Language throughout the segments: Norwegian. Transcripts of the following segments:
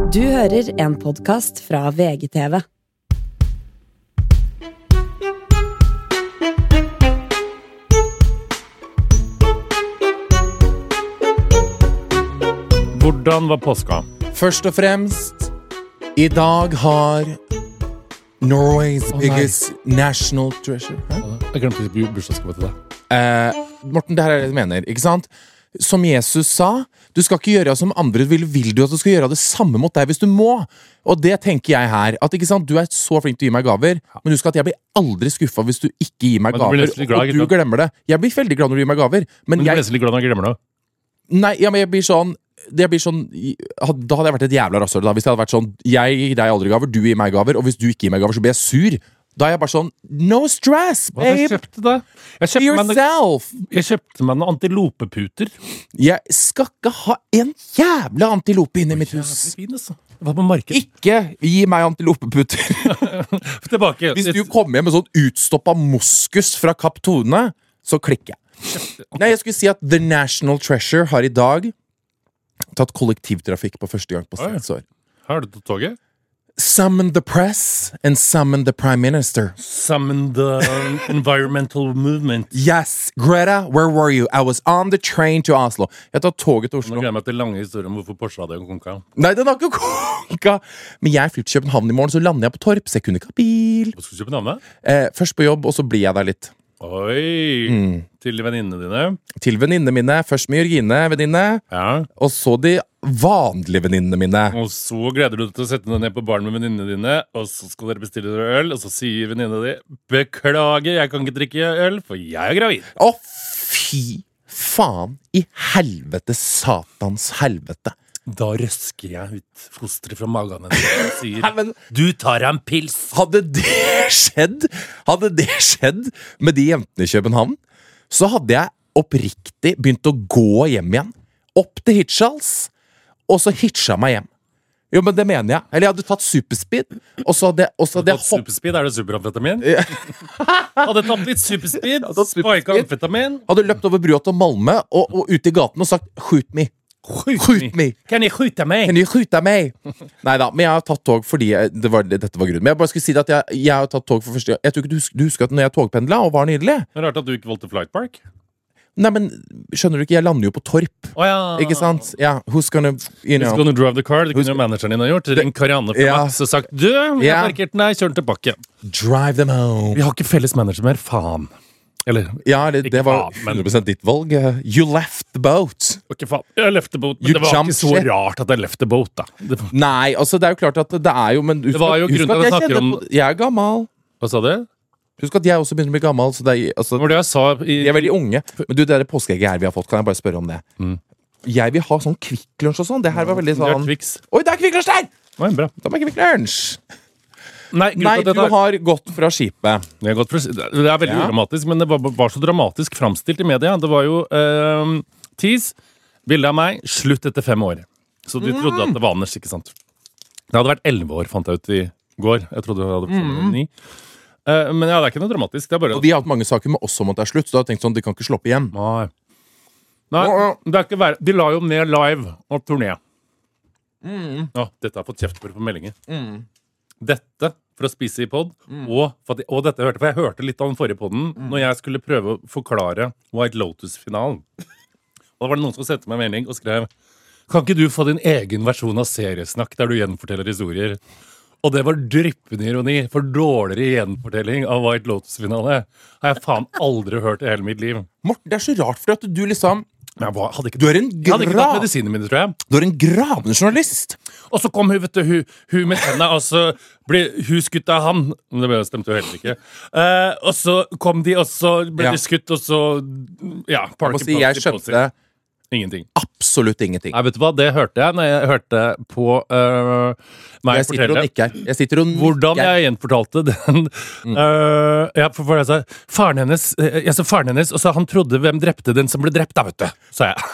Du hører en podcast fra VGTV. Hvordan var påska? Først og fremst, i dag har Norway's biggest national treasure. Jeg glemte bursdagsgave til deg. Morten, det her er det jeg mener, ikke sant? Som Jesus sa, du skal ikke gjøre som andre vil du at du skal gjøre det samme mot deg hvis du må. Og det tenker jeg her, at ikke sant, du er så flink til å gi meg gaver, men husk at jeg blir aldri skuffet hvis du ikke gir meg gaver, og du glemmer det. Jeg blir veldig glad når du gir meg gaver, men du blir nesten litt glad når jeg glemmer det. Nei, ja, men jeg blir sånn, da hadde jeg vært et jævla rasshøl da, hvis jeg hadde vært sånn, jeg gir deg aldri gaver, du gir meg gaver, og hvis du ikke gir meg gaver, så blir jeg sur. Da er jeg bare sånn, no stress, babe. Hva jeg kjøpte da? Jeg kjøpte meg noen antilopeputer. Jeg skal ikke ha en jævla antilope inn i mitt hus. Fin, altså. Det var på markedet. Ikke gi meg antilopeputer. Tilbake. Hvis du kommer hjem med sånn utstoppet moskus fra Kapp Tone, så klikker jeg. Nei, jeg skulle si at The National Treasure har i dag tatt kollektivtrafikk på første gang på 6 år. Har du tatt toget? Summon the press and summon the prime minister. Summon the environmental movement. Yes, Greta, where were you? I was on the train to Oslo. Jeg tar toget til Oslo. Nå gleder jeg meg til lange historier om hvorfor Porsche hadde en konka. Nei, den har ikke konka. Men jeg flytter til København i morgen, så lander jeg på Torp, så jeg kunne ikke ha bil. Hva skal du kjøpe navnet? Først på jobb, og så blir jeg der litt. Oi, til venninnene dine. Til venninnene mine. Først med Jørgine, venninne. Ja. Og så de vanlige venninnene mine. Og så gleder du deg til å sette deg ned på baren med venninnene dine, og så skal dere bestille dere øl, og så sier venninnene di, beklager, jeg kan ikke drikke øl, for jeg er gravid. Å, fy faen i helvete, satans helvete. Da røsker jeg ut fosteret fra magen og sier, du tar en pils. Hadde det skjedd med de jentene i København, så hadde jeg oppriktig begynt å gå hjem igjen. Opp til Hitchhals, og så hitcha meg hjem. Jo, men det mener jeg. Eller jeg hadde tatt superspeed, og så hadde jeg Superspeed, er det superamfetamin? Hadde tatt litt superspeed, spike amfetamin. Hadde løpt over brua til Malmö, og ut i gaten og sagt, shoot me. Skjut meg! Kan jeg skjute meg? Kan du skjute meg? Neida, men jeg har tatt tog fordi dette var grunnen. Men jeg bare skulle si at jeg har tatt tog for første gang. Jeg tror ikke du husker at når jeg togpendla og var nydelig. Det er rart at du ikke valgte Flight Park. Nei, men skjønner du ikke, jeg lander jo på Torp. Ikke sant? Ja, who's gonna, Who's gonna drive the car? Det kunne jo manageren din ha gjort. Ring Karianne fra Max og sagt, du, jeg har parkert den her, kjør den tilbake. Drive them home. Vi har ikke felles manager mer, faen. Eller, ja, det var 100% ditt valg. You left the boat. Ok, faen, jeg left the boat. Men det var ikke så rart at jeg left the boat, da. Nei, altså, det er jo klart at det er jo, men det var jo grunnen til at jeg snakker om. Jeg er gammel. Hva sa du? Husk at jeg også begynner å bli gammel, så det er, altså, det var det jeg sa de er veldig unge. Men du, det er det påskeegget her vi har fått, kan jeg bare spørre om det? Jeg vil ha sånn kvikklunsj og sånn. Det her var veldig sånn. Oi, det er kvikklunsj der! Oi, bra. Da er kvikklunsj. Nei, du har gått fra skipet. Det er veldig dramatisk, men det var så dramatisk framstilt i media. Det var jo tease, bilde av meg, slutt etter 5 år. Så de trodde at det var Anders, ikke sant? Det hadde vært 11 år, fant jeg ut i går. Jeg trodde det hadde vært 9. Men ja, det er ikke noe dramatisk. Det er bare... Og de har hatt mange saker med oss om at det er slutt, så da har jeg tenkt sånn, de kan ikke slå opp igjen. Nei, det er ikke de la jo ned live og turné. Dette har fått kjeft på meldinger. Dette for å spise i podd, og dette hørte, for jeg hørte litt av den forrige podden, når jeg skulle prøve å forklare White Lotus-finalen. Og da var det noen som sendte meg en melding og skrev, kan ikke du få din egen versjon av seriesnakk der du gjenforteller historier? Og det var dryppende ironi, for dårligere gjenfortelling av White Lotus-finale har jeg faen aldri hørt i hele mitt liv. Morten, det er så rart, for at du liksom... Du er en jeg hadde ikke tatt medisinene mine, tror jeg. Du er en gravende journalist. Og så kom hun, vet du, hun med tennene, og så ble hun skutt av han. Det stemte jo heller ikke. Og så kom de, og så ble de skutt, og så... Ja, jeg skjønte ingenting. Absolutt ingenting. Nei, vet du hva, det hørte jeg når jeg hørte på meg fortelle. Jeg sitter og hvordan jeg gjenfortalte den. For jeg sa, faren hennes, og så han trodde hvem drepte den som ble drept, da, vet du, sa jeg.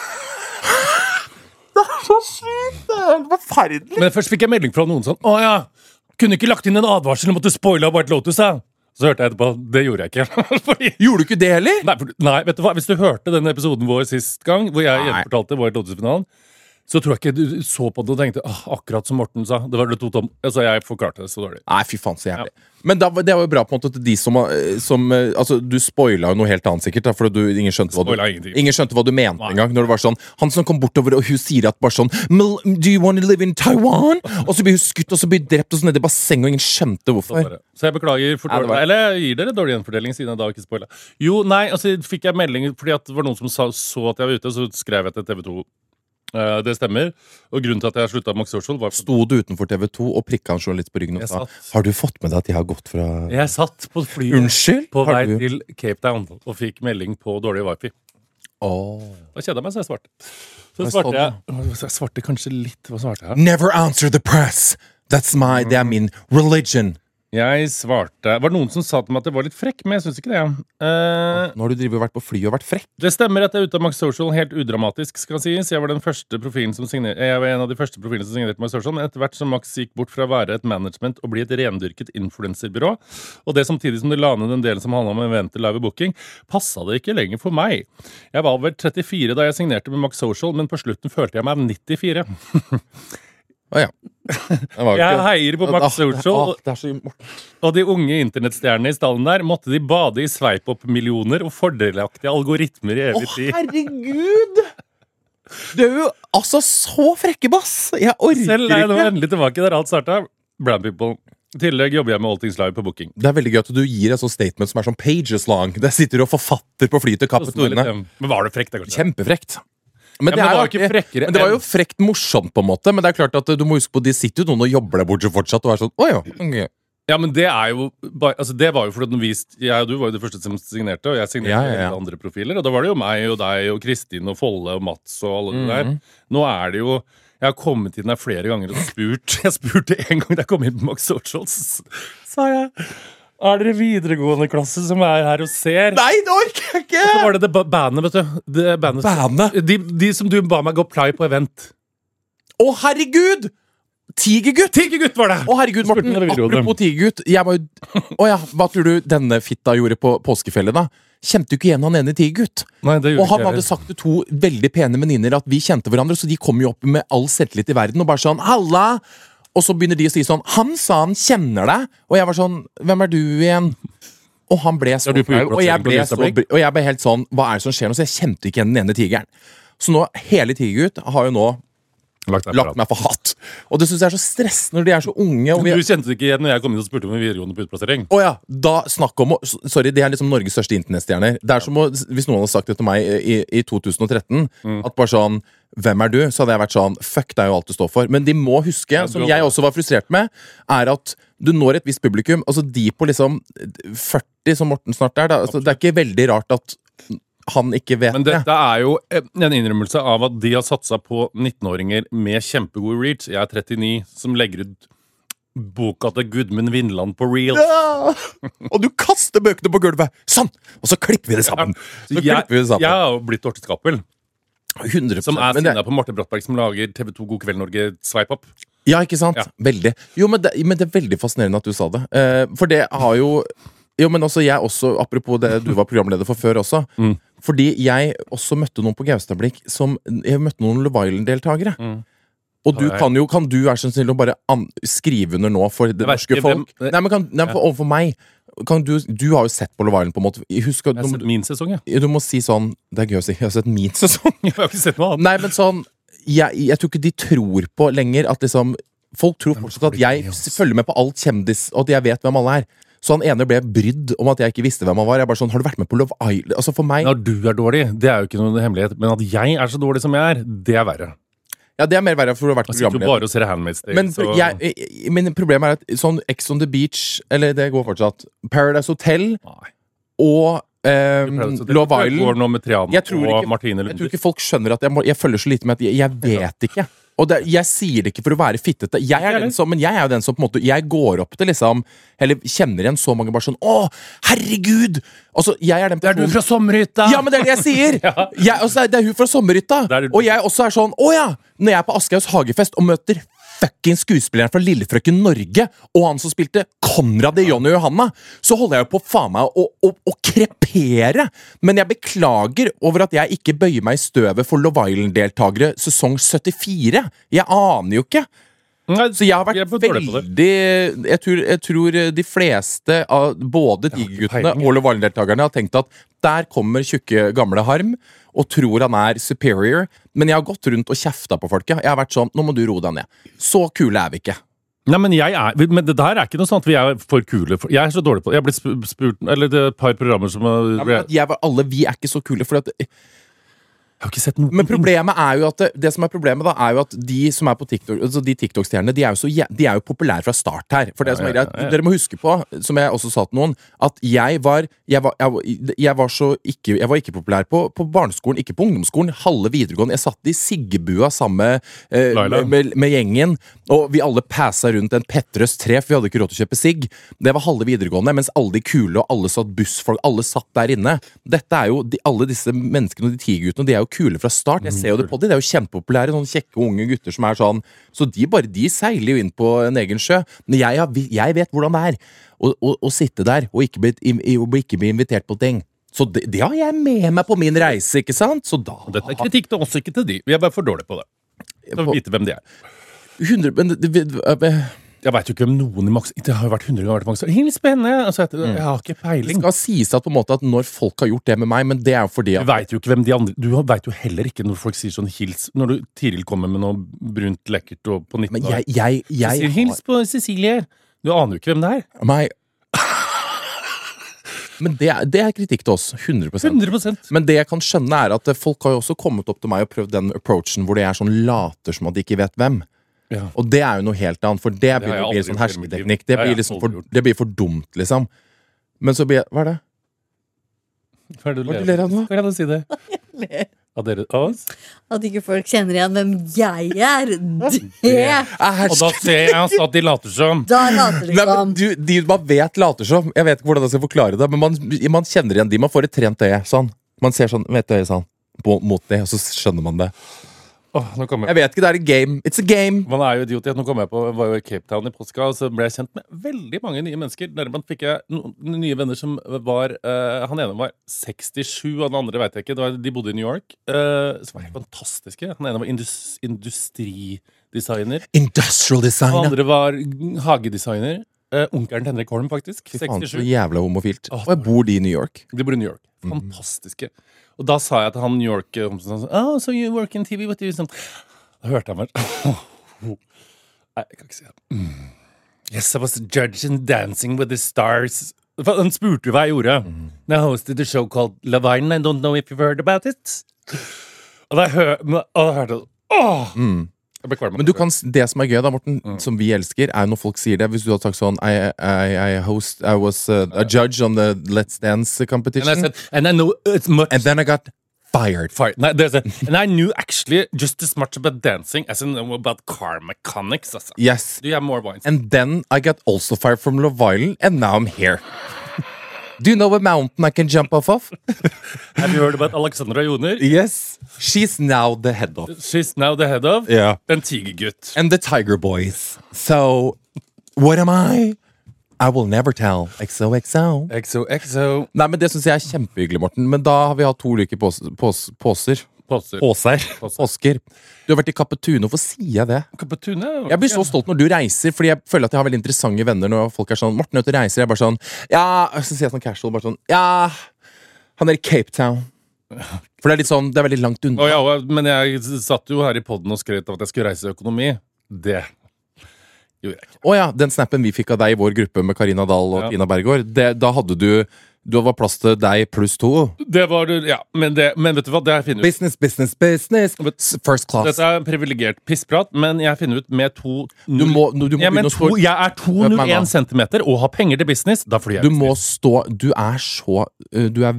Det er så sykt, det er helt forferdelig. Men først fikk jeg melding fra noen sånn, kunne ikke lagt inn en advarsel om at du spoilet White Lotus, da? Så hørte jeg etterpå, det gjorde jeg ikke. Gjorde du ikke det heller? Nei, vet du hva, hvis du hørte den episoden vår sist gang, hvor jeg gjenfortalte White Lotus-finalen, Så tror jeg ikke du så på det og tenkte akkurat som Morten sa. Det var det to tom. Altså, jeg forklarte det så dårlig. Nei, fy faen, så jævlig. Men det var jo bra på en måte til de som altså, du spoila jo noe helt annet sikkert, da, for ingen skjønte hva du mente engang. Når det var sånn, han som kom bortover, og hun sier at bare sånn Do you want to live in Taiwan? Og så blir hun skutt, og så blir hun drept, og så nede i bassenget, og ingen skjønte hvorfor. Så jeg beklager for dårlig. Eller jeg gir dere dårlig gjenfordeling, siden jeg da ikke spoila. Jo, nei, altså fikk jeg melding fordi at det var noen som så at jeg var ute, så skrev jeg til TV 2. Det stemmer, og grunnen til at jeg sluttet Max Social var... Sto du utenfor TV 2 og prikket en journalist på ryggen og sa har du fått med deg at jeg har gått fra... Jeg satt på flyet på vei til Cape Town og fikk melding på dårlig wifi. Da kjedde jeg meg, så jeg svarte. Jeg svarte kanskje litt. Hva svarte jeg? Never answer the press. Det er min religion. Jeg svarte. Var det noen som sa til meg at det var litt frekk, men jeg synes ikke det. Nå har du vært på fly og vært frekk. Det stemmer at jeg er ute av Max Social, helt udramatisk skal sies. Jeg var en av de første profilene som signerte Max Social, men etter hvert som Max gikk bort fra å være et management og bli et rendyrket influencerbyrå, og det samtidig som det la ned den delen som handlet om event live booking, passet det ikke lenger for meg. Jeg var vel 34 da jeg signerte med Max Social, men på slutten følte jeg meg 94. Jeg heier på Max Social, og de unge internettstjernene i stallen der måtte de bade i sveip-opp-millioner og fordelaktige algoritmer i evig tid. Herregud! Du er jo altså så frekkebass. Jeg orker ikke. Selv er jeg nå endelig tilbake der alt startet. Brand People. I tillegg jobber jeg med All Things Live på booking. Det er veldig gøy at du gir et sånt statement som sånn pages lang. Der sitter du og forfatter på flyet til Kapitolene. Men var det frekt? Kjempefrekt. Men det var jo frekt morsomt på en måte. Men det er klart at du må huske på de sitter jo noen og jobber der borte fortsatt og er sånn, okay. Ja, men det er jo det var jo fordi jeg og du var jo det første som signerte, og jeg signerte andre profiler, og da var det jo meg og deg og Kristin og Folle og Mats og alle det der. Nå er det jo jeg har kommet inn her flere ganger og spurt. Jeg spurte en gang da jeg kom inn på Max Socials, sa jeg er dere videregående klasse som er her og ser? Nei, det orker jeg ikke! Og så var det bandet, vet du. Bandet? De som du ba meg gå play på event. Herregud! Tigergutt var det! Herregud, Morten, apropos Tigergutt. Hva tror du denne fitta gjorde på påskefellet da? Kjente du ikke igjen han ene Tigergutt? Og han hadde sagt til 2 veldig pene venninner at vi kjente hverandre, så de kom jo opp med all selvtillit i verden og bare sånn, halla! Og så begynner de å si sånn, han sa han kjenner deg. Og jeg var sånn, hvem er du igjen? Og han ble så flau. Og jeg ble helt sånn, hva er det som skjer nå? Så jeg kjente ikke igjen den ene tigeren. Så nå, hele Tigergutt har jo nå lagt meg for hatt. Og det synes jeg er så stressende når de er så unge. Og du kjente det ikke igjen når jeg kom inn og spurte om en videregående på utplassering? Da snakk om sorry, det er liksom Norges største internettstjerner. Det er som hvis noen hadde sagt det til meg i 2013, at bare sånn, hvem er du? Så hadde jeg vært sånn, fuck, det er jo alt du står for. Men de må huske, som jeg også var frustrert med, er at du når et visst publikum, altså de på liksom 40 som Morten snart er, altså, det er ikke veldig rart at han ikke vet det. Men dette er jo en innrømmelse av at de har satset på 19-åringer med kjempegod reach. Jeg er 39, som legger ut boka til Gudmund Vindland på Reels. Og du kaster bøkene på gulvet. Sånn! Og så klipper vi det sammen. Jeg har jo blitt Dorte Skappel. 100%. Som er sinnet på Marte Brattberg, som lager TV 2 God Kveld Norge Sveip-opp. Ja, ikke sant? Veldig. Jo, men det er veldig fascinerende at du sa det. For det har jo... Jo, men også jeg også, apropos det du var programleder for før også, fordi jeg også møtte noen på Gaustablikk jeg møtte noen Love Island-deltagere. Og kan du være så snill å bare skrive under nå for det norske folk? Nei, men overfor meg, du har jo sett på Love Island på en måte. Jeg har sett min sesong, Du må si sånn, det er gøy å si, jeg har sett min sesong. Jeg har ikke sett noe annet. Nei, men sånn, jeg tror ikke de tror på lenger at liksom, folk tror fortsatt at jeg følger med på alt kjendis, og at jeg vet hvem alle er. Så han ene ble brydd om at jeg ikke visste hvem han var. Jeg bare sånn, har du vært med på Love Island? Altså for meg... Når du er dårlig, det er jo ikke noen hemmelighet. Men at jeg er så dårlig som jeg er, det er verre. Ja, det er mer verre for du har vært programleder. Jeg sitter jo bare og ser Handmaid's Tale. Men problemet er at sånn Ex on the Beach, eller det går fortsatt, Paradise Hotel og Love Island. Jeg tror ikke folk skjønner at jeg følger så lite med at jeg vet ikke. Og jeg sier det ikke for å være fittete. Men jeg er jo den som på en måte jeg går opp til liksom, eller kjenner igjen så mange bare sånn, å, herregud! Altså, jeg er den personen. Det er du fra Sommerhytta! Ja, men det er det jeg sier! Det er hun fra Sommerhytta! Og jeg også er sånn, å ja! Når jeg er på Aschehogs hagefest og møter fucking skuespilleren fra Lillefrøken Norge, og han som spilte Konrad i Johnny og Johanna, så holder jeg jo på faen meg å krepere. Men jeg beklager over at jeg ikke bøyer meg i støvet for Love Island-deltagere sesong 74. Jeg aner jo ikke. Så jeg har vært veldig jeg tror de fleste av både Tigerguttene og Love Island-deltagerne har tenkt at der kommer tjukke gamle Harm og tror han er superior, men jeg har gått rundt og kjefta på folket. Jeg har vært sånn, nå må du roe deg ned. Så kule er vi ikke. Nei, men det der er ikke noe sånt. Vi er for kule. Jeg er så dårlig på det. Jeg har blitt spurt, eller det er et par programmer som vi er ikke så kule, for at jeg har ikke sett noe. Men problemet er jo at det som er problemet da, er jo at de som er på TikTok, altså de TikTok-stjernene, de er jo populære fra start her. For det som er greit, dere må huske på, som jeg også sa til noen, at jeg var ikke populær på barneskolen, ikke på ungdomsskolen, halve videregående. Jeg satt i Siggebua sammen med gjengen, og vi alle passa rundt en Petterøes 3, for vi hadde ikke råd til å kjøpe sigg. Det var halve videregående, mens alle de kule og alle satt bussfolk, alle satt der inne. Dette er jo, alle disse menneskene og de tigerguttene, de er jo kule fra start. Jeg ser jo det på dem. Det er jo kjempepopulære, sånne kjekke unge gutter som er sånn. Så de seiler jo inn på en egen sjø. Men jeg vet hvordan det er å sitte der og ikke bli invitert på ting. Så det har jeg med meg på min reise, ikke sant? Så da... Dette er kritikk til oss, ikke til de. Vi er bare for dårlige på det. Så vite hvem de er. 100... Jeg vet jo ikke om noen i Max. Det har jo vært 100 ganger til Max. Helt spennende. Altså, jeg har ikke peiling. Det skal sies at på en måte at når folk har gjort det med meg, men det er jo fordi at... Du vet jo ikke hvem de andre... Du vet jo heller ikke når folk sier sånn hils. Når Tiril kommer med noe brunt lekkert og på 19 år. Men jeg sier hils på Cecilie. Du aner jo ikke hvem det er. Nei. Men det er kritikk til oss. 100%. Men det jeg kan skjønne er at folk har jo også kommet opp til meg og prøvd den approachen hvor det er sånn later som at de ikke vet hvem. Ja. Og det er jo noe helt annet, for det blir sånn hersketeknikk. Det blir for dumt, liksom. Men så blir jeg... Hva er det? Hva er det du ler av nå? Hva kan du si det? Av dere oss? At ikke folk kjenner igjen hvem jeg er. Og da ser jeg at de later som. Da later de som. De man vet later som. Jeg vet ikke hvordan jeg skal forklare det, men man kjenner igjen de. Man får et trent øye, sånn. Man ser sånn, vet du, sånn mot det, og så skjønner man det. Jeg vet ikke, det er et game. It's a game. Man er jo idiot. Nå kom jeg på, var jo i Cape Town i påska, og så ble jeg kjent med veldig mange nye mennesker. Deriblant fikk jeg noen nye venner som var han ene var 67, og den andre vet jeg ikke. De bodde i New York. Som var helt fantastiske. Han ene var industridesigner. Industrial designer. Han andre var hagedesigner. Onkelen til Henrik Holm, faktisk. 67. Så jævla homofilt. Og jeg bor de i New York. De bor i New York. Fantastiske. Og da sa jeg til han New York oh, so you work in TV, what do you do? Da hørte jeg meg Nei, jeg kan ikke si det. Yes, I was a judge in Dancing with the Stars. Han spurte hva jeg gjorde. I hosted a show called Love Island. I don't know if you've heard about it. Og da hørte jeg Men du kan, det som er gøy da, Morten, som vi elsker, er når folk sier det. Hvis du hadde sagt sånn I was a judge on the Let's Dance competition. And I said, and I know it's much... And then I got fired. Nei, and I knew actually just as much about dancing as I know about car mechanics. Altså. Yes. Do you have more wines? And then I got also fired from Love Island, and now I'm here. Do you know a mountain I can jump off of? Have you heard about Alexandra Joner? Yes. She's now the head of. She's now the head of? Yeah. En tigergutt. And the Tiger Boys. So, what am I? I will never tell. XOXO. XOXO. Nei, men det synes jeg er kjempehyggelig, Morten. Men da har vi hatt 2 uker påser. Påsker. Du har vært i Cappuccino, hvorfor sier jeg det? Cappuccino? Jeg blir så stolt når du reiser, fordi jeg føler at jeg har veldig interessante venner når folk er sånn, Morten er ute og reiser, jeg er bare sånn, ja, så sier jeg sånn casual, bare sånn, ja, han er i Cape Town. For det er litt sånn, det er veldig langt unna. Ja, men jeg satt jo her i podden og skrøt av at jeg skulle reise økonomi. Det gjorde jeg ikke. Ja, den snappen vi fikk av deg i vår gruppe med Karina Dahl og Tina Bergård, da hadde du var plass til deg pluss 2. Det var du, ja. Men vet du hva, det har jeg funnet ut. Business. First class. Dette er privilegert pissprat, men jeg finner ut med 2... Du må jeg er 201 centimeter og har penger til business, da flyr jeg. Du må stå, du er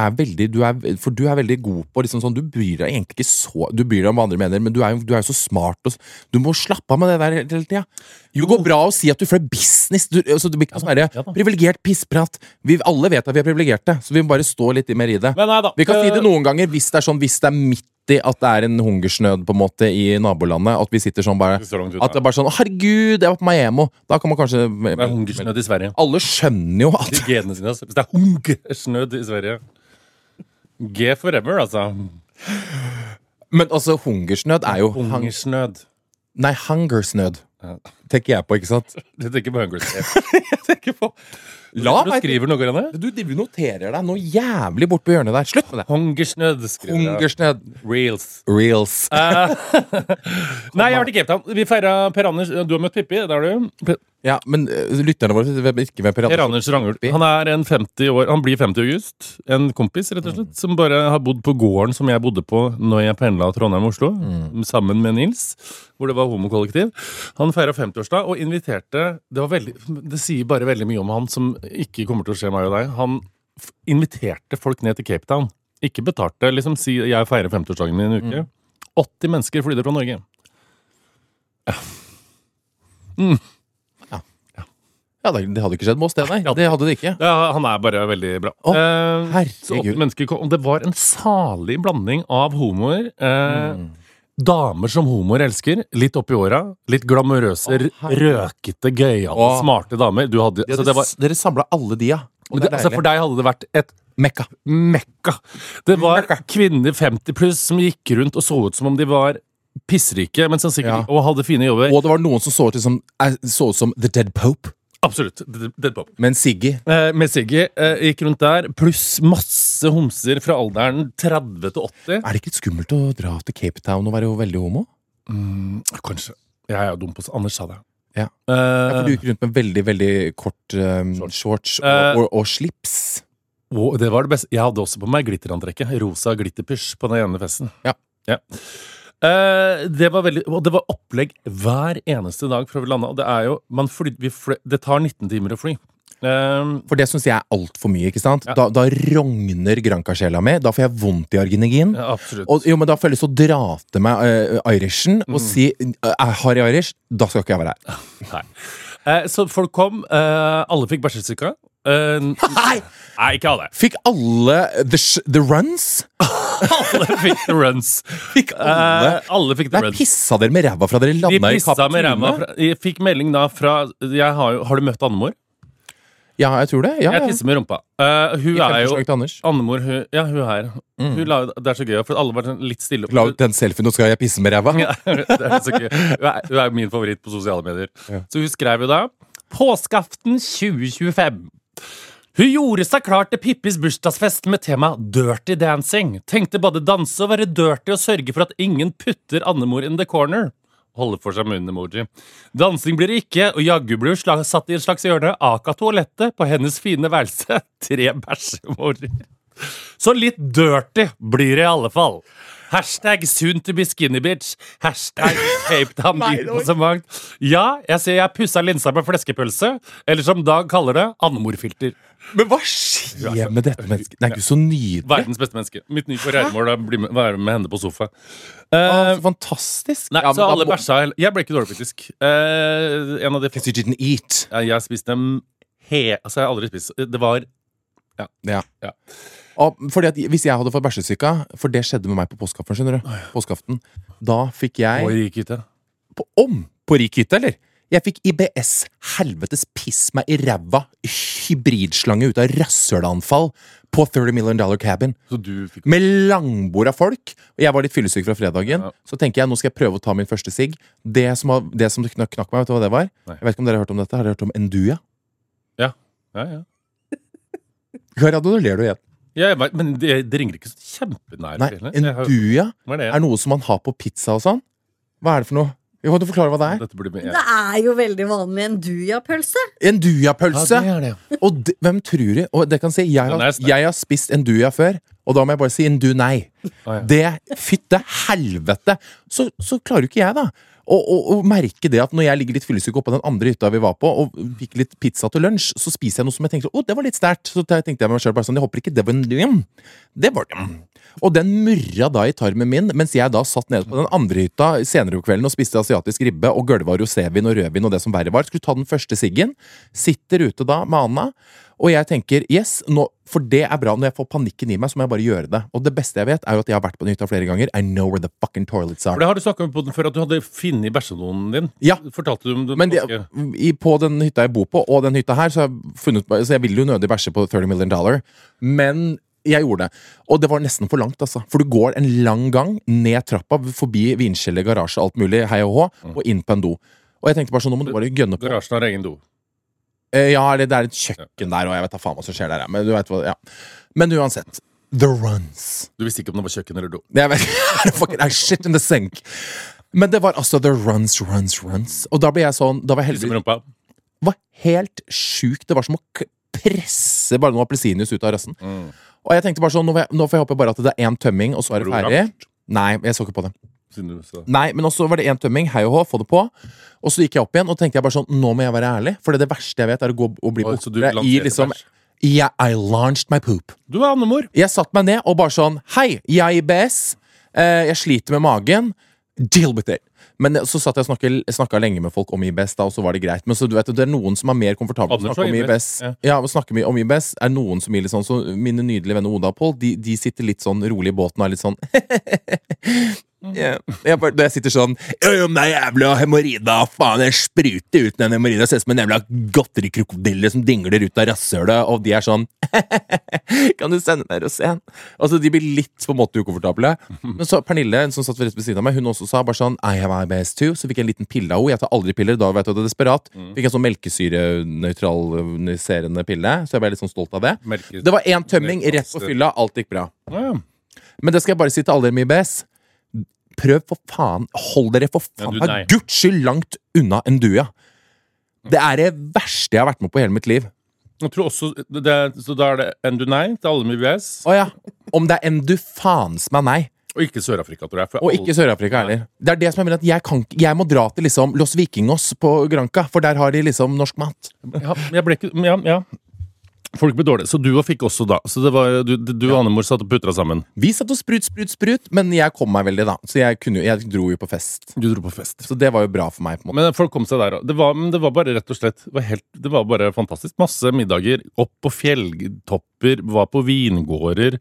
veldig god på liksom sånn, du bryr deg egentlig ikke så, du bryr deg om hva andre mener, men du er jo så smart, og du må slappe av med det der hele tiden. Det går bra å si at du får business, det blir ikke sånn privilegert pissprat. Vi alle vet at vi er privilegerte, så vi må bare stå litt mer i det. Men nei da. Vi kan si det noen ganger hvis det er sånn, hvis det er midt alltid at det en hungersnød på en måte i nabolandet. At vi sitter sånn bare Så langt unna. At det er bare sånn, herregud, jeg var på Miami. Da kan man kanskje Det hungersnød i Sverige. Alle skjønner jo at De genene sine, altså. Hvis det hungersnød i Sverige. G forever, altså. Men altså, hungersnød jo Hungersnød. Nei, hungersnød tenker jeg på, ikke sant? Du tenker på hungersnød. Jeg tenker på La Du meg skriver noe, Grane? Du noterer deg noe jævlig bort på hjørnet der. Slutt med det. Hungersnød, skriver jeg. Hungersnød. Reels. Reels. Nei, jeg har vært i Cape Town. Vi feiret Per Anders. Du har møtt Pippi, det har du. Ja, men lytterne våre ikke med Per Per Anders Rangel. Han en 50 år, han blir 50 i august. En kompis, rett og slett, som bare har bodd på gården som jeg bodde på når jeg pendlet Trondheim-Oslo, sammen med Nils, hvor det var homokollektiv. Han feiret 50-årsdag og inviterte, det sier bare veldig mye om han som ikke kommer til å skje meg og deg. Han inviterte folk ned til Cape Town. Ikke betalte, liksom si jeg feirer 50-årsdagen min i en uke. 80 mennesker flydde fra Norge. Ja, det hadde ikke skjedd med oss, det, nei. Det hadde det ikke. Ja, han bare veldig bra. Så 80 mennesker kom, og det var en salig blanding av homoer. Damer som homoer elsker. Litt opp i åra. Litt glamorøse, røkete, gøyale, smarte damer. Dere samlet alle de, ja. For deg hadde det vært et Mekka. Det var kvinner 50 pluss som gikk rundt og så ut som om de var pissrike, men som sikkert og hadde fine jobber. Og det var noen som så ut som The Dead Pope. Absolutt. Dead Pope. Men Siggy. Med Siggy gikk rundt der, pluss masse homser fra alderen 30 til 80. Det ikke litt skummelt å dra til Cape Town og være veldig homo? Kanskje. Jeg dum på Anders sa det. Ja. For du gikk rundt med veldig, veldig kort shorts og slips. Det var det beste. Jeg hadde også på meg glitterantrekket. Rosa glitterpysj på den ene festen. Ja. Det var opplegg hver eneste dag fra vi landet. Og det jo det tar 19 timer å fly. For det synes jeg alt for mye, ikke sant? Da rogner Granca-sjela mi. Da får jeg vondt i arginegin. Ja, absolutt. Men da får jeg lyst til å dra til meg Irishen og si har jeg Irish, da skal ikke jeg være her. Nei. Så folk kom. Alle fikk bæsjesyke. Nei, ikke alle. Fikk alle the runs? Alle fikk the runs. Alle fikk the runs. Pissa dere med ræva fra dere landet i Kapp Tune? Jeg fikk melding da fra har du møtt Annemor? Ja, jeg tror det. Jeg tisser med rumpa. Hun jo Annemor, hun her. Det så gøy, for alle var litt stille. La ut den selfien, nå skal jeg pisse med ræva. Det så gøy. Hun min favoritt på sosiale medier. Så hun skrev jo da Påskeaften 2025. Hun gjorde seg klar til Pippis bursdagsfest med tema Dirty Dancing. Tenkte både danse og være dirty og sørge for at ingen putter Annemor in the corner. Holde for seg munnen-emoji. Dansing blir det ikke, og jaggu blir hun satt i en slags hjørne aka toalettet på hennes fine værelse. 3 bæsjemorer. Så litt dirty blir det i alle fall. Hashtag soon to be skinny bitch. Hashtag Cape Town på så mangt. Ja, jeg ser jeg pusset linsa med fleskepølse, eller som Dag kaller det, Annemor-filter. Men hva skjer med dette mennesket? Det ikke så nydelig. Verdens beste menneske. Mitt nye karrieremål være med henne på sofa. Så fantastisk. Nei, så alle bæsja. Jeg ble ikke dårlig, faktisk. En av de Because you didn't eat. Jeg spiste dem altså, jeg har aldri spist. Det var Ja. Fordi at hvis jeg hadde fått bæsjesyka, for det skjedde med meg på påskeaften, skjønner du? Påskeaften. Da fikk jeg På rik hytte. På rik hytte, eller? Jeg fikk IBS, helvetes piss meg i ræva, hybridslange ut av rasshølanfall på $30 million cabin. Så du fikk med langbord av folk. Og jeg var litt fyllesyk fra fredagen. Så tenker jeg, nå skal jeg prøve å ta min første sigg. Det som knakk meg, vet du hva det var? Nei. Jeg vet ikke om dere har hørt om dette. Har dere hørt om Enduja? Ja. Hva ler du igjen? Ja, men det ringer ikke så kjempenær. Nei, Enduja noe som man har på pizza og sånn. Hva det for noe? Jeg kan du forklare hva det Det jo veldig vanlig en Enduja-pølse. Enduja-pølse? Ja, det det. Og hvem tror du? Og det kan si, jeg har spist Enduja før, og da må jeg bare si Endu nei. Det fytte helvete. Så klarer ikke jeg da å merke det at når jeg ligger litt fyllesyk oppe på den andre hytta vi var på, og fikk litt pizza til lunsj, så spiser jeg noe som jeg tenkte, det var litt sterkt. Så tenkte jeg med meg selv bare sånn, jeg håper ikke det var en det var det. Og den murra da i tarmen min, mens jeg da satt nede på den andre hytta senere på kvelden og spiste asiatisk ribbe og gølva rosévin og rødvin og det som verre var. Skulle ta den første siggen. Sitter ute da med Anna, og jeg tenker, yes, nå, for det bra. Når jeg får panikken i meg, så må jeg bare gjøre det. Og det beste jeg vet, jo at jeg har vært på den hytta flere ganger. I know where the fucking toilets are. For det har du snakket om på den før, at du hadde funnet bæsjedonen din. Ja. Fortalte du om det? Men på den hytta jeg bor på, og den hytta her, så har jeg funnet, så jeg vil jo nødig bæsje på $30 million. Men jeg gjorde det. Og det var nesten for langt, altså. For du går en lang gang ned trappa, forbi vinkjeller, garasje, alt mulig, hei og hå, og inn på en do. Og jeg tenkte bare sånn, nå må du bare gønne på. Garasjen har egen do. Ja, det et kjøkken der, og jeg vet da faen hva som skjer der, ja. Men du vet hva, ja. Men uansett, the runs. Du visste ikke om det var kjøkken eller do. Jeg vet, fucking shit in the sink. Men det var altså the runs. Og da ble jeg sånn, da var jeg heldigvis... Det var helt sjukt, det var som å presse bare noen appelsinjuice ut av røsten. Og jeg tenkte bare sånn, nå får jeg håpe bare at det en tømming, og så det ferdig. Nei, jeg så ikke på det. Nei, men også var det en tømming, hei og hå, få det på. Og så gikk jeg opp igjen, og tenkte jeg bare sånn, nå må jeg være ærlig, for det verste jeg vet å gå og bli borte i liksom... Yeah, I launched my poop. Du Annemor. Jeg satt meg ned og bare sånn, hei, jeg er IBS, jeg sliter med magen, deal with it. Men så satt jeg og snakket lenge med folk om IBS da, og så var det greit. Men så du vet, det noen som mer komfortabel å snakke om IBS. Ja, å snakke om IBS noen som gir litt sånn, så mine nydelige venner Oda og Paul, de sitter litt sånn rolig i båten og litt sånn jeg sitter sånn det jævla hemorrhoida, faen, jeg spruter ut den hemorrhoida, ser ut som en jævla godterikrokodille som dingler ut av rasshølet, og de sånn kan du sende meg rosén? Altså, de blir litt på en måte ukomfortable. Men så Pernille, som satt rett ved siden av meg, hun også sa bare sånn I have IBS too, så fikk jeg en liten pille av henne. Jeg tar aldri piller, da vet du at det desperat. Fikk en sånn melkesyre-neutraliserende pille, så jeg ble litt sånn stolt av det. Det var en tømming, rett på fylla, alt gikk bra. Men det skal jeg bare si til alle dere med IBS. Prøv for faen, hold dere for faen av Guds skyld langt unna en duja. Det det verste jeg har vært med på hele mitt liv. Jeg tror også, så da det en du nei til alle med IBS. Åja, om det en du faens meg nei. Og ikke Sør-Afrika, tror jeg. Og ikke Sør-Afrika heller. Det det som jeg mener at jeg må dra til liksom Los Vikingos på Granca, for der har de liksom norsk mat. Ja, jeg ble ikke, ja. Folk ble dårlige, så du fikk også da. Så det var du og Annemor satt og putra sammen. Vi satt og sprut, men jeg kom meg veldig da. Så jeg dro jo på fest. Du dro på fest. Så det var jo bra for meg på en måte. Men folk kom seg der. Det var bare rett og slett, det var bare fantastisk. Masse middager, opp på fjelltopper, var på vingårder,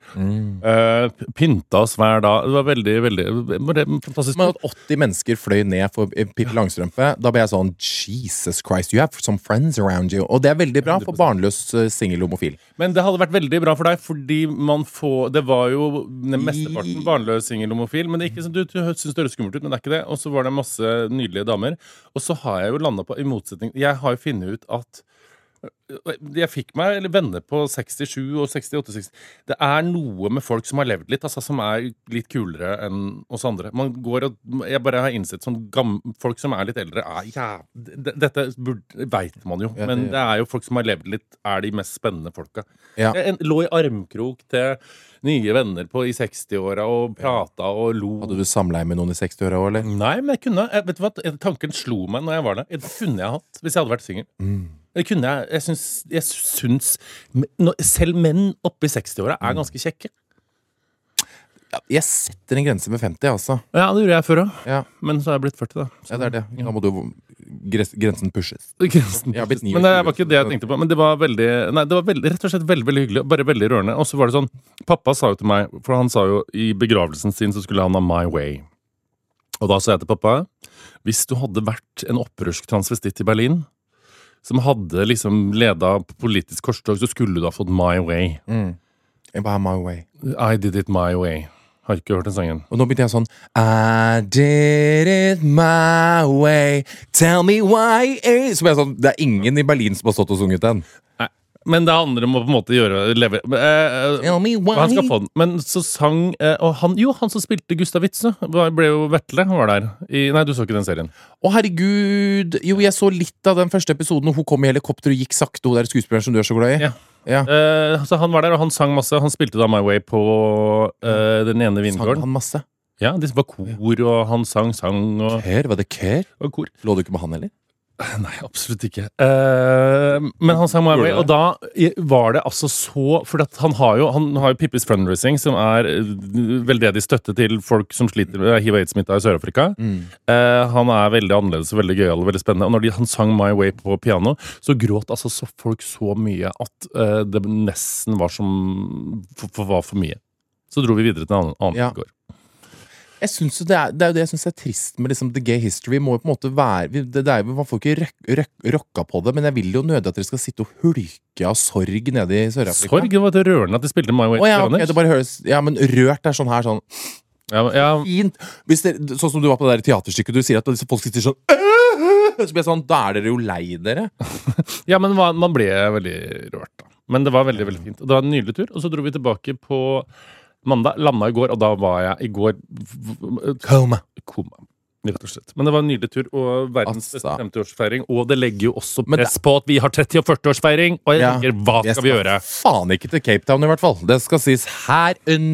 pynta oss hver dag. Det var veldig, veldig fantastisk. Men at 80 mennesker fløy ned for Pippi Langstrømpe, da ble jeg sånn, Jesus Christ, you have some friends around you. Og det veldig bra for barnløs singel-homofil. Men det hadde vært veldig bra for deg, fordi det var jo mesteparten barnløs singel-homofil, men det er ikke sånn, du synes det høres skummelt ut, men det ikke det. Og så var det masse nydelige damer. Og så har jeg jo landet på, i motsetning, jeg har jo funnet ut at jeg fikk meg venner på 67 og 68, 60. Det noe med folk som har levd litt, altså som litt kulere enn oss andre. Jeg bare har innsett sånn folk som litt eldre, dette vet man jo, men det jo folk som har levd litt, de mest spennende folka. Ja. Jeg lå i armkrok til nye venner i 60-åra og prata og lo. Hadde du samleie med noen i 60-åra, eller? Nei, men jeg kunne, vet du hva, tanken slo meg når jeg var der. Det kunne jeg hatt, hvis jeg hadde vært singel. Det kunne jeg syns selv menn oppe i 60-åra ganske kjekke. Ja, jeg setter en grense med 50, altså. Ja, det gjorde jeg før også. Ja. Men så har jeg blitt 40 da. Så. Ja, det det. Da må grensen pushes. Men det var ikke det jeg tenkte på. Men det var rett og slett veldig, veldig hyggelig. Bare veldig rørende. Og så var det sånn, pappa sa jo til meg, for han sa jo i begravelsen sin så skulle han ha My Way. Og da sa jeg til pappa, hvis du hadde vært en opprørsk transvestitt i Berlin, som hadde liksom ledet politisk korstog, så skulle du ha fått My Way. Hva My Way? I did it my way. Har ikke hørt den sangen. Og nå begynte jeg sånn I did it my way. Tell me why. Så ble jeg sånn, det ingen i Berlin som har stått og sunget den. Nei, men det andre må på en måte leve. Tell me why. Han skal få den. Men så sang og han som spilte Gustav Witzøe, ble jo Vetle, var der. Nei, du så ikke den serien. Å herregud. Jo, jeg så litt av den første episoden, og hun kom i helikopter og gikk sakte, hun der skuespilleren som du så glad i. Ja. Så han var der, og han sang masse. Han spilte da My Way på den ene vingården. Sang han masse? Ja, det var kor, og han sang og... Kør? Var det kør? Det var kor. Lå du ikke med han, eller? Nei, absolutt ikke. Men han sang My Way, og da var det altså så. For at han har jo Pippis Fundraising, som veldedig støtte til folk som sliter med HIV-AIDS-smitta i Sør-Afrika. Han veldig annerledes og veldig gøyal og veldig spennende. Og når han sang My Way på piano, så gråt altså så folk så mye at det nesten var for mye. Så dro vi videre til en annen i går. Jeg synes det er jo det jeg synes trist med liksom, The Gay History må jo på en måte være man får ikke rocka på det, men jeg vil jo nødig at dere skal sitte og hulke av sorg nede i Sør-Afrika. Sorg? Det var det rørende at de spilte My Way. Okay, det bare høres, men rørt sånn her sånn fint. Hvis sånn som du var på det der teaterstykket, du sier at folk sitter sånn så blir jeg sånn, da dere jo lei dere. Ja, men man ble veldig rørt da. Men det var veldig, veldig fint. Det var en nydelig tur, og så dro vi tilbake på mandag, landa i går, og da var jeg i går Koma, rett og slett. Men det var en nydelig tur, og verdens beste 50-årsfeiring, og det legger jo også press på at vi har 30- og 40-årsfeiring, og jeg tenker, hva skal vi gjøre? Faen ikke til Cape Town i hvert fall. Det skal sies her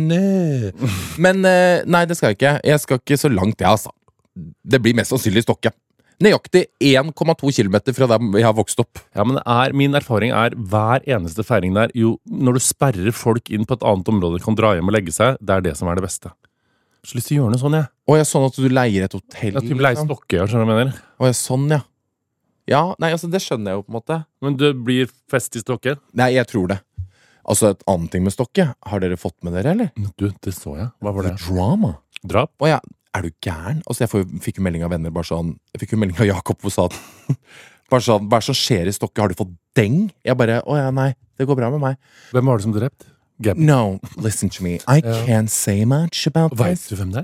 Men nei, det skal jeg ikke. Jeg skal ikke så langt, altså. Det blir mest sannsynlig Stokke. Nøyaktig 1,2 kilometer fra der jeg har vokst opp. Ja, men min erfaring hver eneste feiring der, jo, når du sperrer folk inn på et annet område, kan dra hjem og legge seg, det det som det beste. Så lyst til å gjøre noe sånn, jeg. Sånn at du leier et hotell? Ja, du leier Stokke, skjønner du hva jeg mener? Sånn, ja. Ja, nei, altså, det skjønner jeg jo på en måte. Men det blir fest i Stokke? Nei, jeg tror det. Altså, et annet ting med Stokke, har dere fått med dere, eller? Du, det så jeg. Hva var det? Drama. Drap? Ja. Du gæren? Altså, jeg fikk jo melding av venner, bare sånn. Jeg fikk jo melding av Jakob, hvor sa at bare sånn, hva som skjer i Stokke? Har du fått deng? Jeg bare, nei, det går bra med meg. Hvem var det som drept? No, listen to me. I can't say much about Vet this. du hvem det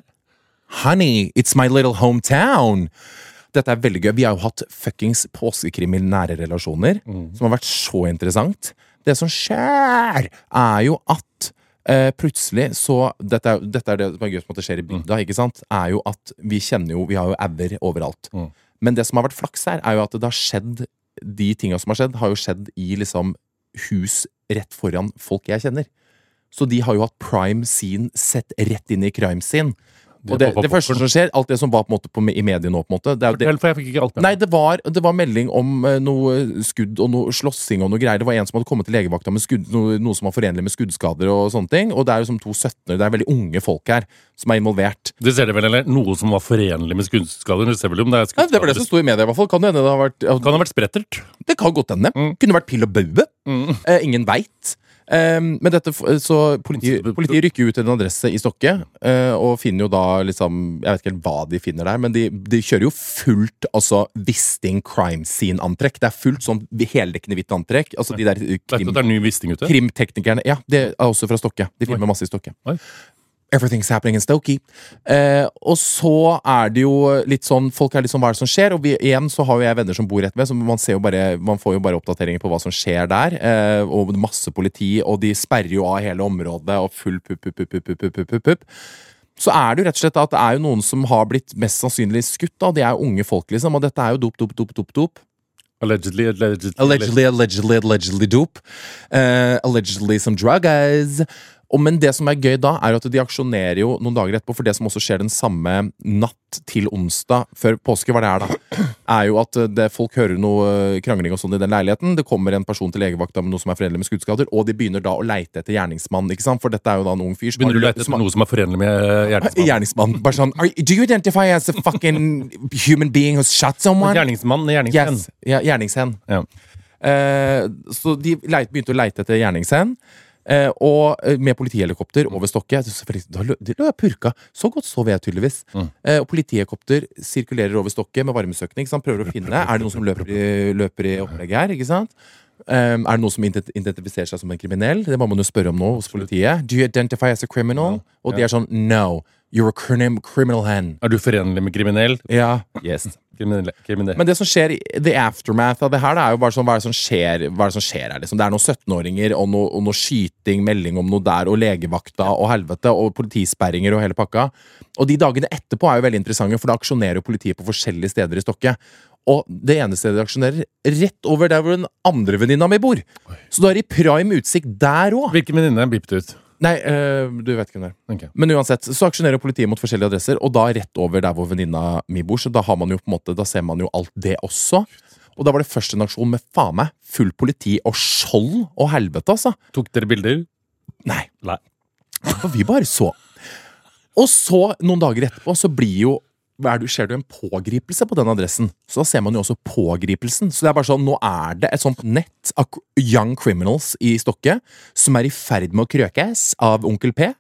Honey, it's my little hometown. Dette veldig gøy. Vi har jo hatt fuckings påskekrim i nære relasjoner, som har vært så interessant. Det som skjer, jo at plutselig så dette det som gøy som at det skjer i bygda, ikke sant? Jo at vi har jo auer overalt. Men det som har vært flaks her, jo at det har skjedd, de tingene som har skjedd i liksom hus rett foran folk jeg kjenner. Så de har jo hatt prime scene sett rett inn i crime scene. Og det første som skjer, alt det som var på en måte i mediene nå på en måte for jeg fikk ikke alt med. Nei, det var melding om noe skudd og noe slåssing og noe greier. Det var en som hadde kommet til legevakta med noe som var forenlig med skuddskader og sånne ting. Og det jo som 2 17-er, det veldig unge folk her som involvert. Det ser det vel, eller? Noe som var forenlig med skuddskader? Du ser vel om det skuddskader? Det var det som stod i media i hvert fall. Kan det hende det har vært Kan det ha vært sprettert? Det kan godt hende. Kunne vært pill og baue. Ingen veit. Men så politiet rykker ut til en adresse i Stokke og finner jo da liksom, jeg vet ikke helt hva de finner der, men de kjører jo fullt altså Wisting crime scene-antrekk. Det fullt sånn heldekkende hvitt antrekk. Altså de der det ny Wisting ute? Krimteknikerne, ja, det også fra Stokke. De filmer masse i Stokke. Everything's happening in Stokey. Og så det jo litt sånn, folk litt sånn hva som skjer, og igjen så har jo jeg venner som bor rett ved, så man får jo bare oppdateringer på hva som skjer der, og masse politi, og de sperrer jo av hele området, og full pupp. Så det jo rett og slett at det jo noen som har blitt mest sannsynlig skutt, da. De jo unge folk liksom, og dette jo dop. Allegedly dope. Allegedly some drugs. Men det som gøy da, jo at de aksjonerer jo noen dager etterpå, for det som også skjer den samme natt til onsdag, før påske var det da, jo at folk hører noe krangling og sånn i den leiligheten, det kommer en person til legevakta med noe som forenlig med skuddskader, og de begynner da å leite etter gjerningsmann, ikke sant? For dette jo da en ung fyr som begynner du å leite etter noe som forenlig med gjerningsmann? Bare sånn, do you identify as a fucking human being who's shot someone? Gjerningshen. Yes, gjerningshen. Ja. Så de begynte å leite etter gjerningshen, og med politihelikopter over Stokke. Da lå jeg purka. Så godt sov jeg tydeligvis. Og politihelikopter sirkulerer over Stokke med varmesøkning. Prøver å finne. Det noen som løper i opplegget her? Ikke sant? Det noen som identifiserer seg som en kriminell? Det må man jo spørre om nå hos politiet. Do you identify as a criminal? Og de sånn, no, you're a criminal hen. Du forenlig med kriminell? Ja, yes. Kriminell. Men det som skjer, the aftermath av det her, jo bare sånn, hva det som skjer her, liksom. Det noen 17-åringer, og noe skyting, melding om noe der, og legevakta, og helvete, og politisperringer, og hele pakka. Og de dagene etterpå jo veldig interessante, for da aksjonerer jo politiet på forskjellige steder i Stokke. Og det ene stedet de aksjonerer, rett over der hvor den andre venninna mi bor. Så da de prime utsikt der også. Hvilken venninne bippet ut? Nei, du vet ikke hvem det er. Ok. Men uansett, så aksjonerer politiet mot forskjellige adresser, og da rett over der hvor venninna mi bor, så da har man jo på en måte, da ser man jo alt det også. Og da var det først en aksjon med faen meg full politi og skjold og helvete, altså. Tok dere bilder? Nei. Nei. Og vi bare så. Og så, noen dager etterpå, så blir jo skjer det jo en pågripelse på den adressen. Så da ser man jo også pågripelsen. Så det er bare sånn, nå er det et sånt nett av young criminals i Stokke som er i ferd med å krøkes av Onkel P.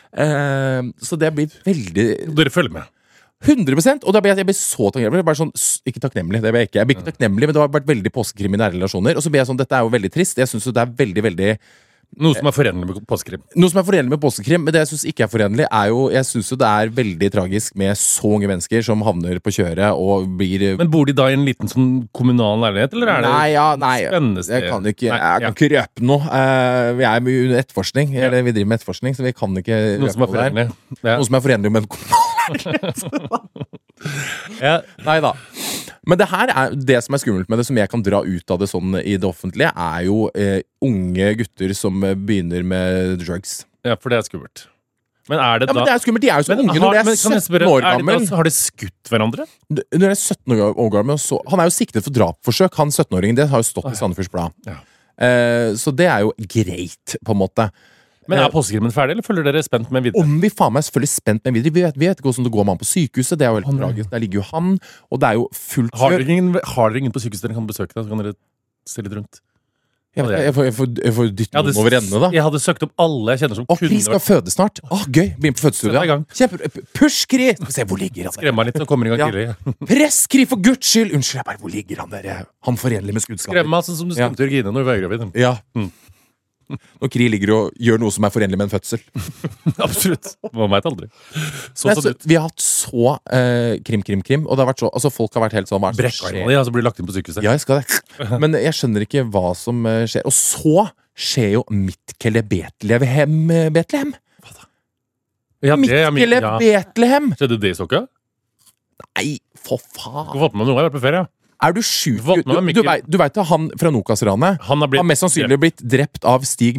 Så det blir veldig Dere følger med? 100%, og da ble jeg så takknemlig. Bare sånn, ikke takknemlig, det ble jeg ikke. Jeg ble ikke takknemlig, men det har vært veldig påskekrim i nære relasjoner. Og så ble jeg sånn, dette er jo veldig trist. Jeg synes jo det er veldig, veldig Noe som er forenlig med påskekrim. Noe som er forenlig med påskekrim, men det jeg synes ikke er forenlig, er jo jeg synes jo det er veldig tragisk med så unge mennesker som havner på kjøret og blir Men bor de da i en liten sånn kommunal leilighet, eller er det Nei, spennende sted? jeg kan ikke røpe noe. Vi er under etterforskning, eller vi driver med etterforskning, så vi kan ikke Noe som er forenlig. Ja. Noe som er forenlig med en kommunal leilighet. Ja. Nei da. Men det her er det som er skummelt med det, som jeg kan dra ut av det sånn i det offentlige, er jo unge gutter som begynner med drugs. Ja, for det er skummelt. Men er det Ja, men det er skummelt, de er jo så unge når de er 17 år gammel. Har de skutt hverandre? Når de er 17 år gammel, så, han er jo siktet for drapsforsøk, han 17-åringen, det har jo stått i Sandefjords Blad. Ja. Så det er jo greit, på en måte. Men er påskekrimen ferdig, eller følger dere spent med videre? Om vi faen meg er selvfølgelig spent med videre. Vi vet ikke hvordan det går med han på sykehuset. Det er jo helt tragisk. Der ligger jo han, og det er jo fullt Har dere ingen på sykehuset dere kan besøke, da? Så kan dere se litt rundt? Jeg får dytte noen over ende, da. Jeg hadde søkt opp alle jeg kjenner som Kri skal føde snart. Gøy. Begynn på fødestudiet. Kjempe. Push, Kri! Se, hvor ligger han? Skremme meg litt, så kommer i gang Ja. tidlig. Press, Kri, for guds skyld! Unnskyld, jeg bare, hvor ligger han der? Han forenlig med skuddskader. Skremme meg sånn som du skremte Jørgine når du var gravid. Ja. Når Kri ligger og gjør noe som er forenlig med en fødsel. Absolutt. Man vet aldri. Så sånn ut. Vi har hatt så krim, og det har vært så, altså folk har vært helt sånn hva er det som Brekker skjer? man de, og så blir lagt inn på sykehuset. Ja, jeg skal det. Men jeg skjønner ikke hva som skjer. Og så skjer jo Mitkele Betlehem. Ja, det er Mitkele ja. Betlehem! Skjedde det i Sokka? Nei, for Du faen. har fått med noe, jeg har vært på ferie. Er du sjuk? Fått med meg Mikkel. Du vet at han fra Nokas-ranet Han har blitt mest sannsynlig blitt drept av Stig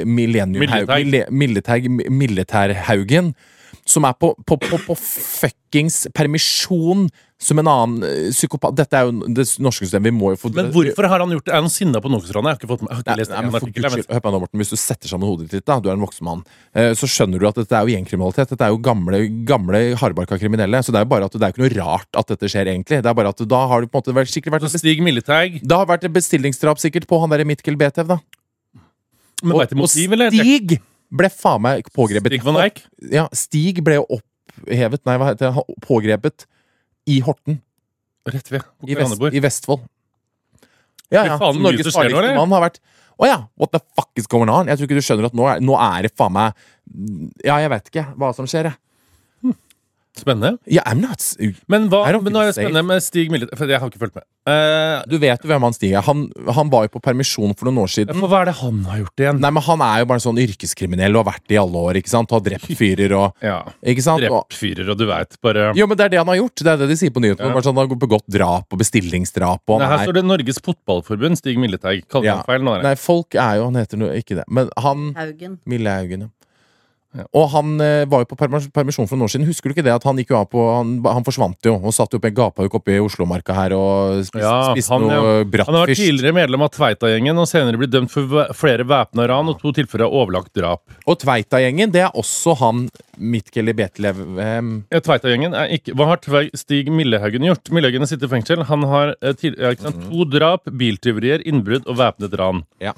Militærhaugen, som er på fuckings permisjon som en annen psykopat. Dette er jo det norske systemet. Vi må jo få Men hvorfor har han gjort det? Er han sinna på Nokas-ranet? Jeg har ikke fått med. Jeg har ikke lest Nei, en men for artikkel. Guds skyld, hør på nå, Morten. Hvis du setter sammen hodet ditt, da, du er en voksen mann, så skjønner du at dette er jo gjengkriminalitet. Dette er jo gamle hardbarka kriminelle. Så det er jo bare at det er ikke noe rart at dette skjer, egentlig. Det er bare at da har det på en måte sikkert vært Så Stig Militæg. det har vært et bestillingsdrap sikkert på han der Mitkel Betev, da. Men Og vet du motiv, eller? Stig ble faen meg pågrepet. Stig van Eyck? Ja, Stig ble jo opphevet, nei, hva heter det, pågrepet i Horten. Rett ved. I Vestfold. Ja, Fy ja. faen, Så mye Norges som skjer nå, farligste eller? mann har vært ja, what the fuck is going on? Jeg tror ikke du skjønner at nå er det faen meg Ja, jeg vet ikke hva som skjer, jeg. Spennende. Yeah, I'm not Men I don't nå er det feel spennende med Stig Militæg, for jeg har ikke fulgt med. Du vet jo hvem han Stig er. Han var jo på permisjon for noen år siden. For hva er det han har gjort igjen? Nei, men han er jo bare en sånn yrkeskriminell og har vært det i alle år, ikke sant? Har drept fyrer og Ja. Ikke sant? Drept fyrer, og du veit bare Jo, men det er det han har gjort. Det er det de sier på nyhetene. Ja. Bare sånn, han har begått drap og bestillingsdrap. Og Nei, han her står det Norges Fotballforbund, Stig Militæg. Kaller Ja. han feil nå? Nei, folk er jo Han heter noe ikke det. Men han Haugen. Mille Haugen, ja. Ja. Og han var jo på permisjon for noen år siden. Husker du ikke det? At han gikk jo av på Han forsvant jo og satt jo på en gapauk oppe i Oslomarka her og spiste han, noe Han har vært brattfisk. tidligere medlem av Tveita-gjengen og senere blitt dømt for flere væpna ran og 2 tilfeller av overlagt drap. Og Tveita-gjengen, det er også han Mitkeli Betlev Ja, Tveita-gjengen er ikke Hva har Stig Millehaugen gjort? Millehaugen sitter i fengsel. Han har 2 drap, biltyverier, innbrudd og væpnet ran. Ja.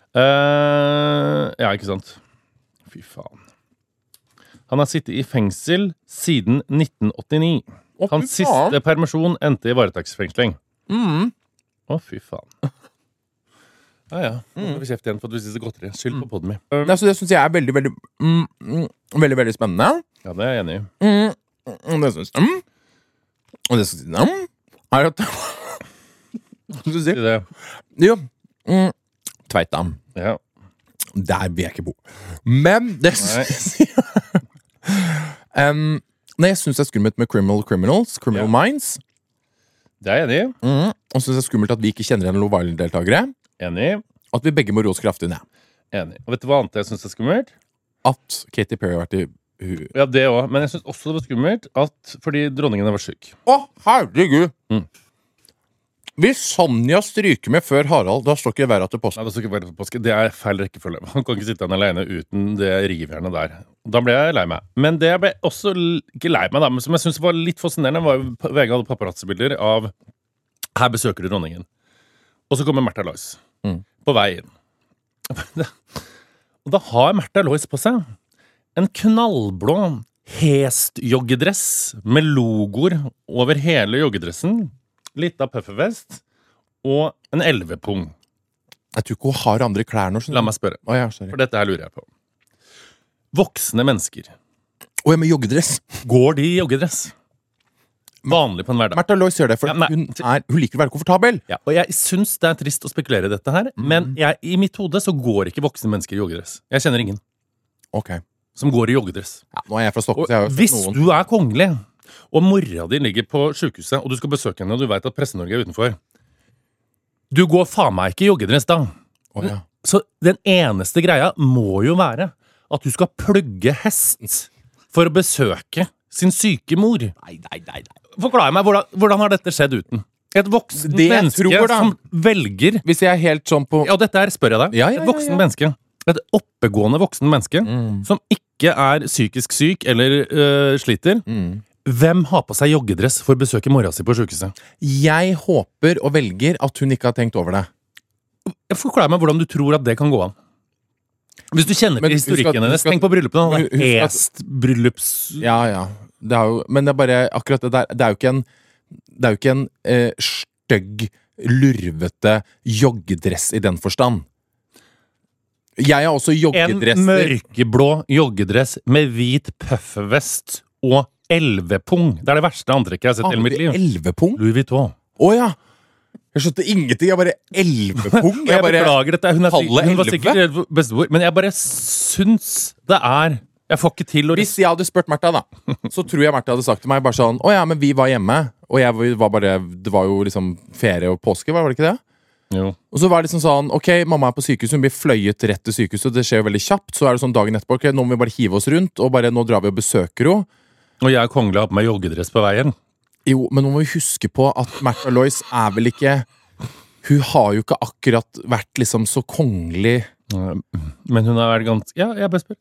Ja, ikke sant. Fy faen. Han har sittet i fengsel siden 1989. Å, fy Hans faen. siste permisjon endte i varetektsfengsling. Å, fy faen. Ja. Nå får vi kjeft igjen for at du spiser godteri. Skyld på podden min. Nei, så det syns jeg er veldig, veldig veldig, veldig spennende. Ja, det er jeg enig i. Og det syns Og det syns er at Hva skal du si? Si det. Jo. Tveita. Ja. Der vil jeg ikke bo. Men det Nei, jeg syns det er skummelt med Criminal Minds. Det er jeg enig i. Og syns det er skummelt at vi ikke kjenner igjen Love Island-deltakere. Enig. At vi begge må roe oss kraftig ned. Enig. Og vet du hva annet jeg syns er skummelt? at Katy Perry har vært i Ja, det også. Men jeg synes også det var skummelt fordi dronningen var syk. Herregud! Hvis Sonja stryker med før Harald, da står ikke været til påske. Nei, det står ikke været til påske. Det er feil rekkefølge. Man kan ikke sitte han alene uten det rivjernet der. Da ble jeg lei meg. Men det jeg ble også ikke lei meg, da, men som jeg synes var litt fascinerende, var jo VG hadde paparazzi-bilder av her besøker du dronningen. Og så kommer Märtha Lois på vei inn. Og da har Märtha Lois på seg en knallblå hestjoggedress med logoer over hele joggedressen. Litt av puffervest og en 11-pung. Jeg tror ikke hun har andre klær nå. La meg spørre, ja, sorry. for dette her lurer jeg på. Voksne mennesker. Og jeg med joggedress. Går de i joggedress? Vanlig på en hverdag. Märtha Lois gjør det, for Ja, nei. hun liker å være komfortabel. Ja, og jeg synes det er trist å spekulere i dette her, men i mitt hode så går ikke voksne mennesker i joggedress. Jeg kjenner ingen Ok. som går i joggedress. Ja, nå er jeg fra Stockholm, Og så jeg har jo hvis sett noen. du er kongelig, og mora di ligger på sykehuset, og du skal besøke henne, og du vet at Presse-Norge er utenfor, du går faen meg ikke i joggedress da. Å, ja. Så den eneste greia må jo være at du skal plugge hest for å besøke sin syke mor. Nei. Forklar meg, hvordan har dette skjedd uten? Et voksen Det jeg menneske tror, da. som velger Hvis jeg er helt sånn på Ja, dette her spør jeg deg. Ja. Et voksen menneske. Et oppegående voksen menneske som ikke er psykisk syk eller sliter. Hvem har på seg joggedress for å besøke mora si på sykehuset? Jeg håper og velger at hun ikke har tenkt over det. Forklar meg hvordan du tror at det kan gå an. Hvis du kjenner Men til historikken husk at- hennes, tenk på bryllupene. Men husk at- Hest-bryllups... Ja. Det er jo, men det er bare akkurat det der. Det er jo ikke en stygg, lurvete joggedress i den forstand. Jeg har også En joggedresser. mørkeblå joggedress med hvit puffervest og 11-pung. Det er det verste antrekket jeg har sett i hele mitt liv. 11-pung? Louis Vuitton. Å ja! Jeg skjønte ingenting. Jeg bare 11-pung? Jeg beklager dette. Hun var Tallet sikkert bestemor. Men jeg bare syns det er Jeg får ikke til å Hvis jeg hadde spurt Märtha, da, så tror jeg Märtha hadde sagt til meg bare sånn: Å ja, men vi var hjemme, og jeg var bare Det var jo liksom ferie og påske, var det ikke det? Jo. Og så var det liksom sånn: Ok, mamma er på sykehus, hun blir fløyet rett til sykehuset. Det skjer jo veldig kjapt. Så er det sånn dagen etterpå: Ok, nå må vi bare hive oss rundt, og bare nå drar vi og besøker henne. Og jeg er kongelig og har på meg joggedress på veien. Jo, men nå må vi huske på at Märtha Lois er vel ikke Hun har jo ikke akkurat vært liksom så kongelig. Men hun har vært ganske Ja, jeg bare spør.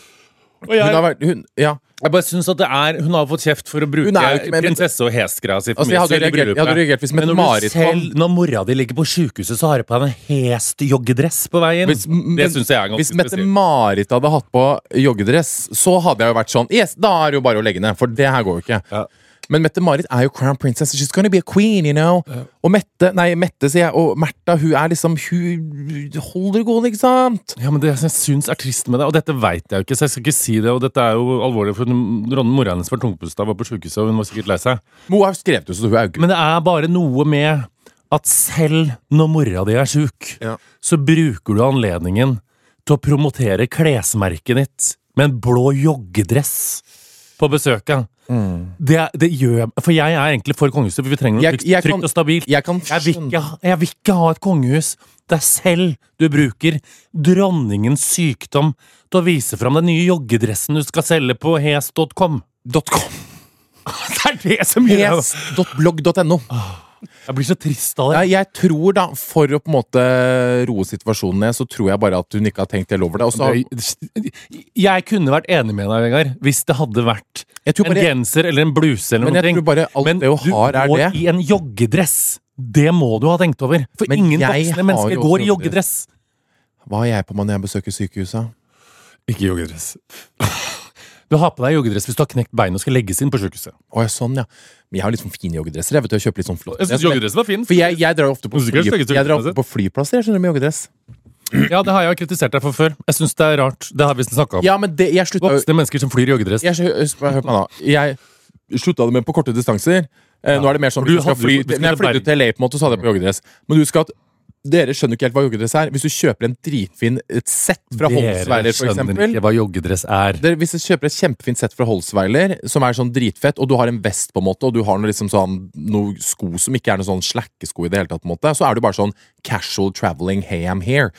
Og Hun har vært ja. jeg bare synes at hun har fått kjeft for å bruke Hun er jo ikke- men- prinsesse- og hestgreia si. Altså, jeg hadde reagert hvis Men Mette-Marit kom. når mora di ligger på sykehuset, så har du på deg en hestjoggedress på veien. Det synes jeg er ganske Hvis spesielt. Mette-Marit hadde hatt på joggedress, så hadde jeg jo vært sånn: Yes, da er det jo bare å legge ned, for det her går jo ikke. Ja. Men Mette-Marit er jo crown princess. She's gonna be a queen, you know. Og Mette, sier jeg, og Märtha, hun er liksom Hun holder det gående, ikke sant? Ja, men det jeg syns er trist med det, og dette vet jeg jo ikke, så jeg skal ikke si det, og dette er jo alvorlig, for mora hennes var tungpusta, var på sykehuset, og hun var sikkert lei seg. Men hun har jo skrevet det, så hun er jo Men det er bare noe med at selv når mora di er sjuk, Ja. så bruker du anledningen til å promotere klesmerket ditt med en blå joggedress på besøket. Det gjør jeg, for jeg er egentlig for kongehuset, for vi trenger noe Jeg kan- trygt og stabilt. Jeg kan Jeg vil ikke ha et kongehus der selv du bruker dronningens sykdom til å vise fram den nye joggedressen du skal selge på hes.com. .com. Det er det som gjør det. Hes.blogg.no. Jeg blir så trist av det. Jeg tror da, for å på en måte roe situasjonen ned, så tror jeg bare at hun ikke har tenkt helt over det. Og så, Jeg kunne vært enig med deg, Vegard, hvis det hadde vært Jeg tror en bare- genser eller en bluse eller Men noe. jeg tror bare alt det hun har, er du det. går i en joggedress. Det må du ha tenkt over. For Men ingen jeg voksne har mennesker jo går også i joggedress. hva har jeg på meg når jeg besøker sykehuset? Ikke joggedress. Du har på deg joggedress hvis du har knekt beinet og skal legges inn på sykehuset. Å, ja, sånn, ja. Men jeg har litt sånn fine joggedresser. Jeg vet du, jeg kjøper litt sånn flott. Jeg synes joggedressen var fin. For jeg drar jo ofte på, Du skal ikke jeg drar ofte på flyplasser, jeg skjønner, med joggedress. Ja, det har jeg kritisert deg for før. Jeg synes det er rart. Det har vi snakket om. Ja, men det, jeg slutta jo Voksne mennesker som flyr i joggedress. Hør på meg da. Jeg slutta det med på korte distanser. Nå er det mer sånn Du hvis du skal hadde fly, jo- hvis du når jeg hadde flyttet til LA, på en måte, så hadde jeg på joggedress. Men husk at dere skjønner ikke helt hva joggedress er. Hvis du kjøper en dritfin et sett fra Holsweiler, for skjønner eksempel. ikke hva joggedress er. Hvis du kjøper et kjempefint sett fra Holsweiler, som er sånn dritfett, og du har en vest på en måte, og du har noe, liksom sånn, noe sko som ikke er noe sånn slackesko i det hele tatt, på en måte, så er du bare sånn casual traveling, hey I'm here.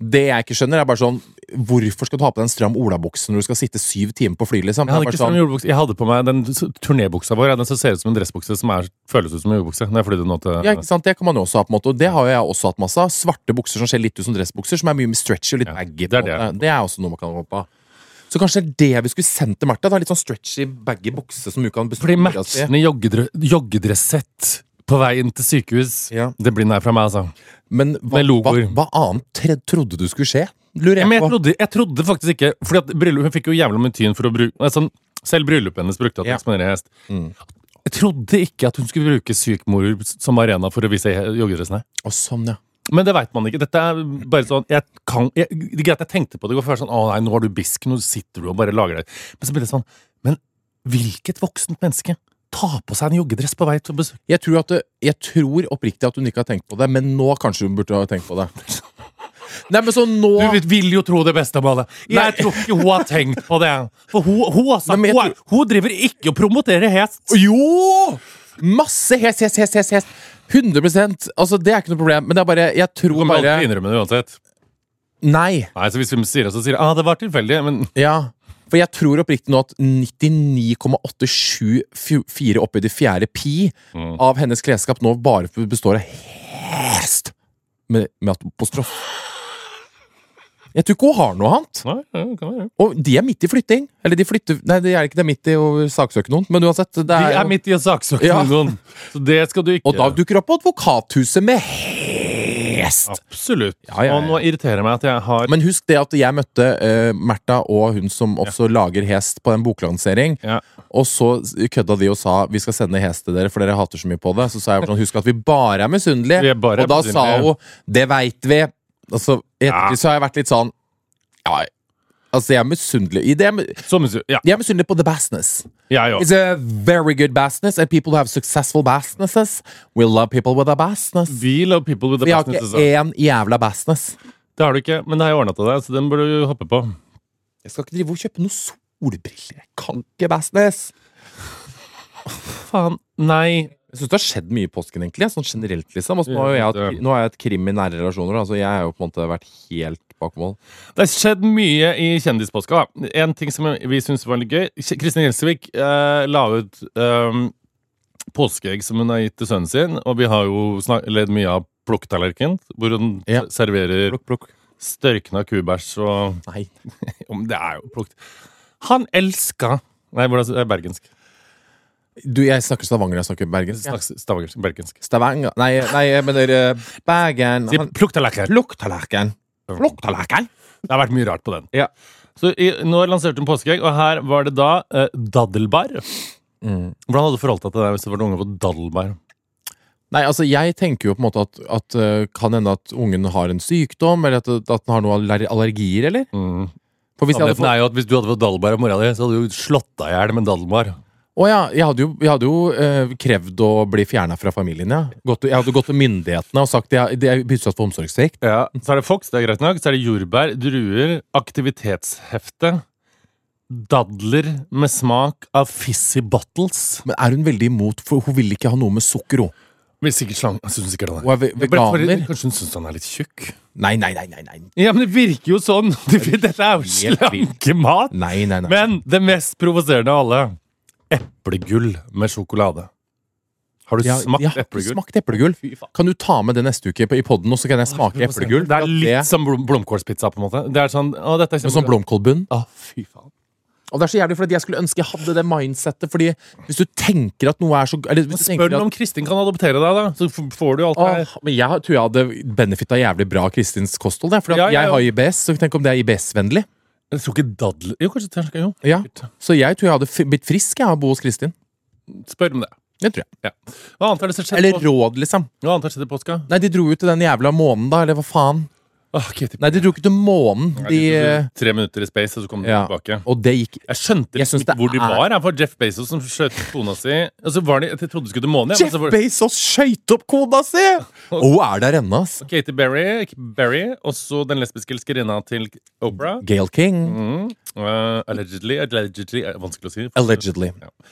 Det jeg ikke skjønner er bare sånn, hvorfor skal du ha på den stram olabuksen når du skal sitte 7 timer på fly, liksom? Jeg hadde på meg den turnébuksa vår, den som ser ut som en dressbukse, som føles ut som en jobbukse. Når jeg flydde nå til... Ja, ikke sant? Det kan man jo også ha på en måte, og det har jo jeg også hatt masse av. Svarte bukser som ser litt ut som dressbukser, som mye stretchy og litt baggy. Det også noe man kan håpe av. Så kanskje det er det vi skulle sendt til Martha, da, litt sånn stretchy, baggy bukse som du kan Fordi matchende joggedressett på vei inn til sykehus, det blir nei fra meg, altså. Men hva annet trodde du skulle skje? Lurer jeg på. Jeg trodde faktisk ikke, fordi at hun fikk jo jævla mye tyn for å bruke, sånn, selv bryllupet hennes brukte at eksponere hest. Jeg trodde ikke at hun skulle bruke sykmor som arena for å vise joggedressene. Og sånn, ja. Men det vet man ikke. Dette er bare sånn det er greit jeg tenkte på det og først sånn, å nei, nå er du bisk, nå sitter du og bare lager det. Men så ble det sånn, men hvilket voksent menneske ta på seg en joggedress på vei til besøk? Jeg tror oppriktig at hun ikke har tenkt på det, men nå kanskje hun burde ha tenkt på det. Nei, men så nå... Du vil jo tro det beste om alle. Jeg tror ikke hun har tenkt på det. For hun driver ikke og promoterer hest. Jo! Masse hest. 100%, altså det er ikke noe problem. Men det er bare, jeg tror bare... Du kommer alltid til å innrømme det uansett. Nei, så hvis vi sier det, så sier det, det var tilfeldig, men... Ja, for jeg tror oppriktig nå at 99,874 oppi det 4. pi av hennes klesskap nå bare består av hest. Med apostrof. Jeg tror ikke hun har noe annet. Nei, kan være. Og de er midt i flytting. Eller de flytter... Nei, de er ikke det midt i å saksøke noen. Men uansett, det er... De er midt i å saksøke noen. Så det skal du ikke... Og da dukker opp på advokathuset med hest. Absolutt. Og nå irriterer meg at jeg har... Men husk det at jeg møtte Märtha og hun som også lager hest på en boklansering. Og så kødda de og sa, vi skal sende hest til dere, for dere hater så mye på det. Så sa jeg sånn, husk at vi bare er misunnelige. Og da sa hun, det vet vi. Altså, ettertid så har jeg vært litt sånn altså jeg er misunnelig jeg er misunnelig på the business. It's a very good business and people who have successful businesses will love people with a business. We love people with a business. Vi har ikke en jævla business. Det har du ikke, men det har jeg ordnet til deg, så den bør du hoppe på. Jeg skal ikke drive og kjøpe noen solbriller. Jeg kan ikke business. Faen, nei. Jeg synes det har skjedd mye i påsken egentlig, sånn generelt liksom. Altså, nå har jeg et krim i nære relasjoner, altså jeg har jo på en måte vært helt bakmål. Det har skjedd mye i kjendispåska. En ting som vi synes var litt gøy, Kristin Gjelsvik la ut påskeegg som hun har gitt til sønnen sin, og vi har jo ledd mye av plukktallerken, hvor hun serverer størkna kubæsj og... Nei. Det er jo plukkt. Han elsker... Nei, hvordan er det bergensk? Jeg snakker Stavanger, jeg snakker bergensk. Bergensk. Stavanger? Nei, jeg mener Bergen. Plukktallerken. Det har vært mye rart på den. Så nå lanserte hun påskeegg, og her var det da daddelbar. Hvordan hadde du forholdt deg til det hvis det var unge på daddelbar? Nei, altså jeg tenker jo på en måte at kan hende at ungen har en sykdom, eller at den har noen allergier, eller? For hvis jeg er jo at hvis du hadde fått daddelbar av mora di, så hadde du slått deg ihjel med daddelbar. Jeg hadde jo krevd å bli fjernet fra familien, Jeg hadde gått til myndighetene og sagt det er utsatt for omsorgssvikt. Så er det Fox, det er greit nok. Så er det jordbær, druer, aktivitetshefte, dadler med smak av fizzy bottles. Men er hun veldig imot, for hun vil ikke ha noe med sukker, hun? Sikkert synes sikkert det. Hun er veganer. Kanskje hun synes han er litt tjukk? Nei. Ja, men det virker jo sånn. Dette er jo slankemat. Nei. Men det mest provoserende av alle, eplegull med sjokolade. Har du smakt eplegull? Jeg har smakt eplegull. Kan du ta med det neste uke i podden, og så kan jeg smake eplegull? Det er litt som blomkålspizza, på en måte. Det er sånn, dette er sånn blomkålbunn? Fy faen. Og det er så jævlig, fordi jeg skulle ønske jeg hadde det mindsetet, fordi hvis du tenker at noe er så... Spør om Kristin kan adoptere deg, da, så får du alt det her. Men jeg tror jeg hadde benefittet jævlig bra av Kristins kosthold, for jeg har IBS, så tenk om det er IBS-vennlig. Jeg tror ikke dadler... Jo, kanskje det jo. Ja, så jeg tror jeg hadde blitt frisk av å bo hos Kristin. Spør om det. Det tror jeg. Hva annet har det skjedd? Eller råd, liksom. Hva annet har skjedd i påska? Nei, de dro jo til den jævla månen da, eller hva faen? Nei, de dro ikke til månen. De 3 minutter i space, og så kom de tilbake. Og det gikk... Jeg skjønte ikke hvor de var. For Jeff Bezos som skjøt kona si. Og så var de... Jeg trodde de skulle til månen. Jeff Bezos skjøt opp kona si! Og er der ennå, ass. Katy Berry, og så den lesbiske elskerinna til Oprah. Gayle King. Allegedly, vanskelig å si. Allegedly.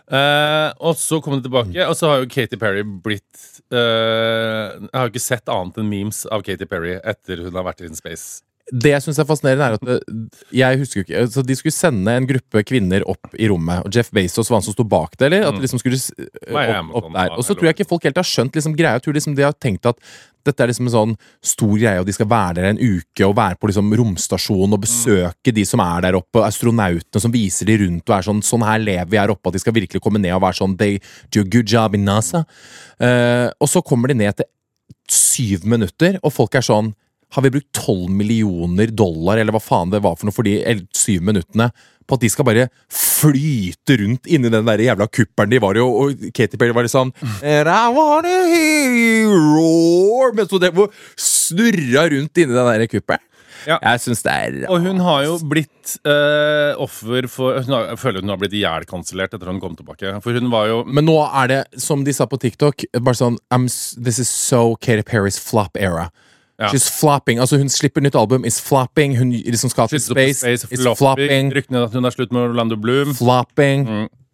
Og så kom det tilbake, og så har jo Katy Perry blitt jeg har jo ikke sett annet enn memes av Katy Perry etter hun har vært in space. Det jeg synes er fascinerende er at jeg husker ikke, altså de skulle sende en gruppe kvinner opp i rommet, og Jeff Bezos var han som stod bak det, eller? At de liksom skulle opp der. Og så tror jeg ikke folk helt har skjønt liksom greia. Jeg tror liksom de har tenkt at dette er liksom en sånn stor greie, og de skal være der en uke og være på liksom romstasjonen og besøke de som er der oppe, astronautene som viser de rundt og er sånn her lever vi her oppe, at de skal virkelig komme ned og være sånn, they do a good job in NASA. Og så kommer de ned til 7 minutter, og folk er sånn, har vi brukt $12 millioner, eller hva faen det var for noe for de 7 minuttene, på at de skal bare flyte rundt inni den der jævla kupperen de var jo, og Katy Perry var sånn And I wanna hear you roar, men så det snurra rundt inni den der kupperen. Ja. Jeg synes det er rart. Og hun har jo blitt offer for jeg føler hun har blitt ihjelkansellert etter at hun kom tilbake. For hun var jo Men nå er det, som de sa på TikTok, bare sånn this is so Katy Perry's flop era. Ja. She's flopping, altså hun slipper nytt album, is flopping, hun liksom skal til space, is flopping. Ryktene at hun har slutt med Orlando Bloom. Flopping.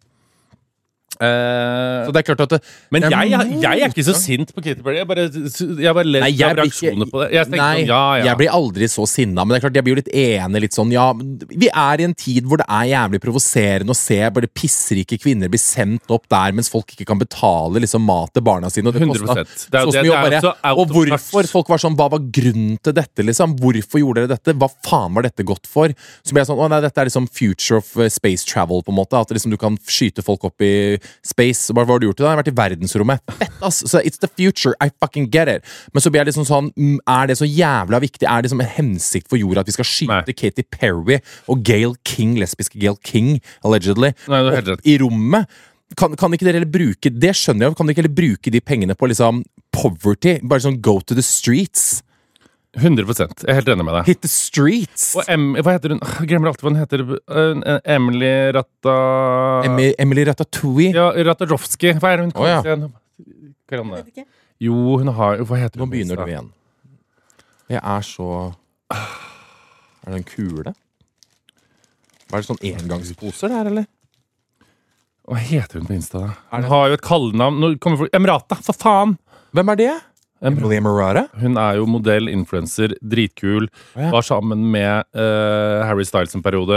Så det er klart at men jeg er ikke så sint på Katy Perry. Jeg bare ledd av reaksjoner på det. Jeg blir aldri så sinna, men det er klart jeg blir jo litt enig. Litt sånn, ja, vi er i en tid hvor det er jævlig provoserende å se bare pissrike kvinner bli sendt opp der mens folk ikke kan betale liksom mat til barna sine. Og det 100%. Så mye bare. Og hvorfor folk var sånn, hva var grunnen til dette liksom? Hvorfor gjorde dere dette? Hva faen var dette godt for? Så ble jeg sånn, å nei, dette er liksom future of space travel på en måte, at liksom du kan skyte folk opp i space, og bare hva har du gjort i det? Jeg har vært i verdensrommet. Fett, ass! Så it's the future, I fucking get it. Men så blir jeg liksom sånn, er det så jævla viktig? Er det som en hensikt for jorda at vi skal skyte Katy Perry og Gayle King, lesbiske Gayle King, allegedly, opp i rommet? Kan ikke dere heller bruke, det skjønner jeg, kan dere ikke heller bruke de pengene på liksom poverty? Bare sånn go to the streets? 100%. Jeg er helt enig med deg. Hit the streets. Og hva heter hun? Jeg glemmer alltid hva hun heter. Emily Ratatouille. Ja, Ratajkowski. Hva er hun? Hva er det? Jo, hun har hva heter hun? Nå begynner du igjen. Jeg er så Er det en kule? Er det sånn engangsposer der, eller? Hva heter hun på Insta da? Hun har jo et kallenavn. Emirata, for faen! Hvem er det? Emily Emirata? Hun er jo modell, influencer, dritkul. Var sammen med Harry Styles en periode.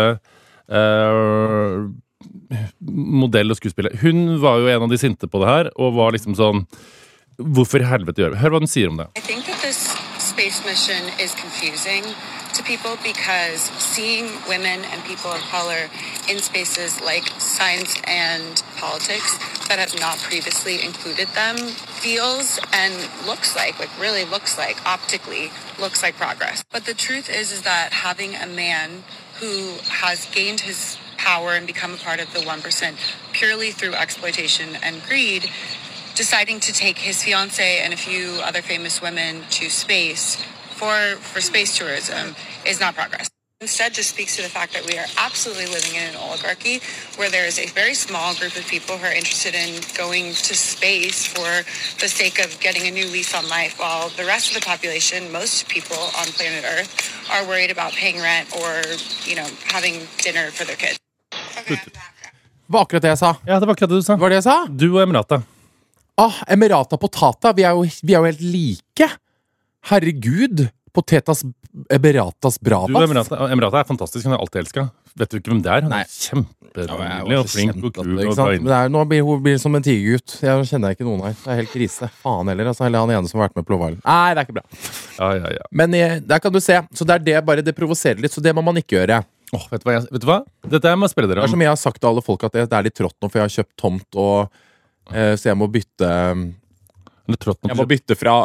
Modell og skuespiller. Hun var jo en av de sinte på det her, og var liksom sånn hvorfor i helvete gjør vi? Hør hva hun sier om det. I think that this space mission is confusing to people because seeing women and people of color in spaces like science and politics that have not previously included them feels and looks like really looks like, optically, looks like progress. But the truth is that having a man who has gained his power and become a part of the 1% purely through exploitation and greed, deciding to take his fiancée and a few other famous women to space for space tourism is not progress. Instead, just speaks to the fact that we are absolutely living in an oligarchy where there is a very small group of people who are interested in going to space for the sake of getting a new lease on life, while the rest of the population, most people on planet Earth, are worried about paying rent or, having dinner for their kids. Okay, Hva akkurat det jeg sa? Ja, det var akkurat det du sa. Hva var det jeg sa? Du og Emirata. Emirata potata, vi er jo helt like. Herregud, potetas Emiratas bravas. Emirata er fantastisk, hun har alltid elsket. Vet du ikke hvem det er? Hun er kjemperolig og flink og kul. Nå blir hun som en tigergutt. Jeg kjenner ikke noen her. Det er helt krise. Faen heller, altså. Eller han ene som har vært med på Love Island. Nei, det er ikke bra. Ja. Men der kan du se. Så det er det, bare det provoserer litt, så det må man ikke gjøre. Vet du hva? Dette må jeg spørre dere om. Det er som jeg har sagt til alle folk at det er litt trått nå, for jeg har kjøpt tomt, og så jeg må bytte Jeg må bytte fra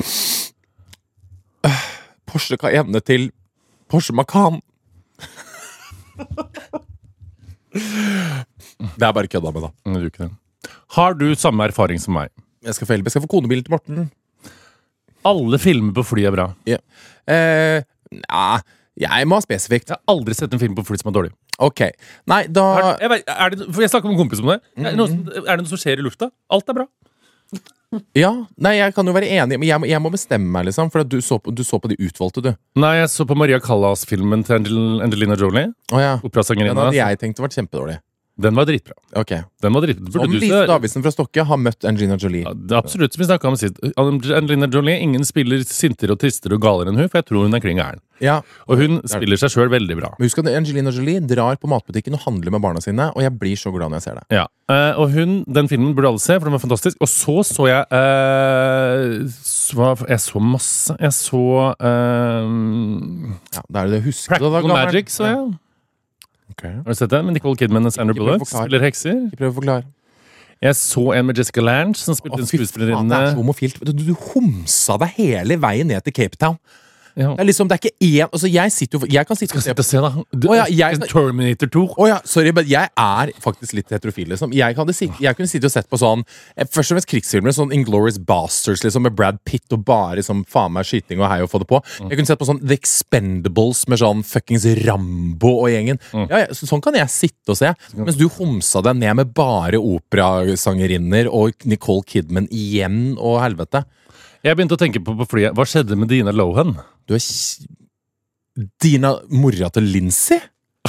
Porsche Cayenne til Porsche Macan. Det er bare kødda med, da. Har du samme erfaring som meg? Jeg skal få konebilen til Morten. Alle filmer på fly er bra. Jeg må ha spesifikt. Jeg har aldri sett en film på fly som er dårlig. Ok, nei, da jeg snakker med en kompis om det. Er det noe som skjer i lufta? Alt er bra. Ja, nei, jeg kan jo være enig, men jeg må bestemme meg, liksom. For at du så på de utvalgte, du. Nei, jeg så på Maria Callas-filmen til Angelina Jolie. Ja. Operasangerina. Den hadde jeg tenkt det var kjempedårlig. Den var dritbra. Ok. Den var dritbra. Som Lise Davidsen fra Stokke har møtt Angelina Jolie. Ja, det er absolutt, som vi snakket om sist. Angelina Jolie, ingen spiller sintere og tristere og galere enn hun, for jeg tror hun er kling gæren. Ja. Og hun spiller seg selv veldig bra. Men husk at Angelina Jolie drar på matbutikken og handler med barna sine, og jeg blir så glad når jeg ser det. Ja, og den filmen burde alle se, for den var fantastisk. Og så jeg jeg så masse. Jeg så Ja, det er det husker du da, Practical gammel? Magic, så jeg. Okay. Har du sett den? Med Nicole Kidman og Sandra Ikke prøv å Bullock forklare. spiller hekser. Ikke prøv å forklare. Jeg så en med Jessica Lange, som spilte en Fy faen, skuespillerinne. det er så homofilt. Du homsa deg hele veien ned til Cape Town. Ja. Det er liksom, det er ikke én altså jeg kan sitte og se Sitt og se, da. Å ja, jeg- Terminator 2. sorry, men jeg er faktisk litt heterofil, liksom. Jeg kunne sitte og sett på sånn først og fremst krigsfilmer, sånn Inglourious Basterds, liksom, med Brad Pitt og bare liksom, faen meg skyting og hei og få det på. Jeg kunne sett på sånn The Expendables med sånn fuckings Rambo og gjengen. Ja, sånn kan jeg sitte og se. Mens du homsa deg ned med bare operasangerinner og Nicole Kidman igjen og helvete. Jeg begynte å tenke på flyet. Hva skjedde med Dina Lohan? Du er Dina mora til Lindsay?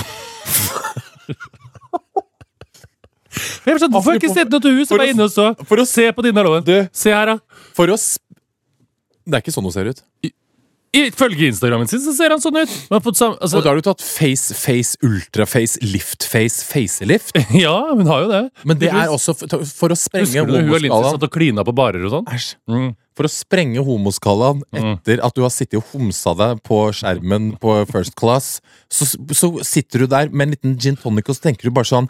Jeg skjønner, hvorfor har jeg ikke sett noe til hus som er inne og så? For å se på Dina Lohan. Du- Se her, da. For oss Det er ikke sånn hun ser ut. Ifølge Instagrammen sin så ser han sånn ut. Man har fått altså, Og da har du tatt face, ultraface, liftface, facelift. ja, hun har jo det. Men det er også for å sprenge Husker du når hun og Lindsay homoskalaen. satt og klina på barer og sånn? Æsj. Mm. For å sprenge homoskalaen etter at du har sittet og homsa deg på skjermen på First Class, så sitter du der med en liten gin tonic og så tenker du bare sånn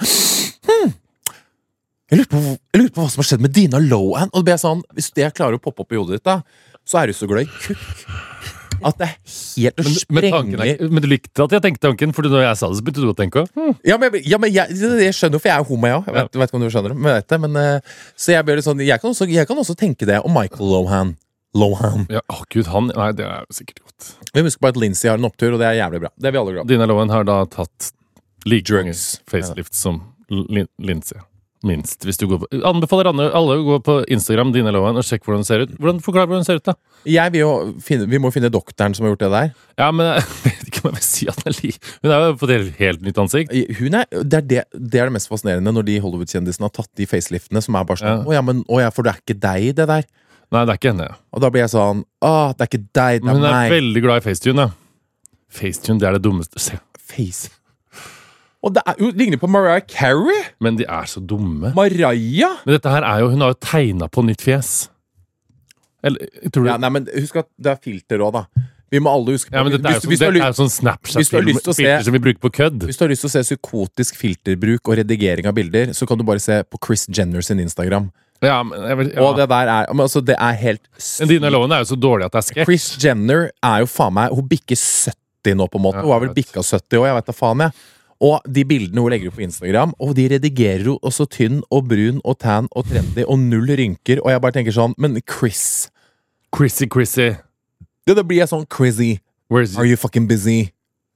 jeg lurer på hva som har skjedd med Dina Lohan. Og det blir sånn, hvis det klarer å poppe opp i hodet ditt, da, så er du så glad i kukk at det er helt å sprenge. Men du likte at jeg tenkte tanken, for når jeg sa det, så begynte du å tenke. Ja, men jeg skjønner jo, for jeg er homo, jeg òg. Vet ikke om du skjønner det. Men jeg vet det, så jeg blir litt sånn jeg kan også tenke det om Michael Lohan. Ja, Gud, nei, det er jo sikkert godt. Vi husker på at Lindsay har en opptur, og det er jævlig bra. Det er vi alle glad i. Dina Lohan har da tatt like mange Drugs. facelift som Lindsay. Minst. Hvis du går på, anbefaler alle å gå på Instagram Dina Lohan og sjekke hvordan den ser ut. Forklar hvordan den ser ut, da. Vi må finne doktoren som har gjort det der. Ja, men jeg vet ikke om jeg vil si at hun har jo fått et helt nytt ansikt. Det er det mest fascinerende når de Hollywood-kjendisene har tatt de faceliftene som er bare sånn for det er ikke deg, det der. Nei, det er ikke henne. Og da blir jeg sånn det er ikke deg, det er Men hun er meg. veldig glad i Facetune, da. Facetune, det er det dummeste. Se. Face. Og det ligner på Mariah Carey. Men de er så dumme. Mariah. Men dette her er jo, hun har jo tegnet på nytt fjes. Eller, tror du? Ja, nei, men husk at det er filter også, da. Vi må alle huske på Ja, men dette er jo sånn hvis du har lyst til å se- Snapchat-filter som vi bruker på kødd. Hvis du har lyst til å se psykotisk filterbruk og redigering av bilder, så kan du bare se på Kris Jenner sin Instagram. Ja, men Og det der er men altså, det er helt Men Dina Lohan er jo så dårlig at det er skrekk. Kris Jenner er jo faen meg hun bikker 70 nå, på en måte. Ja, Hun har vel jeg vet. bikka 70 år, jeg vet da faen, jeg. Og de bildene hun legger ut på Instagram, og de redigerer hun også tynn og brun og tan og trendy og null rynker, og jeg bare tenker sånn, men Chris Chrissy. Da blir jeg sånn crazy. Where's Are you fucking busy?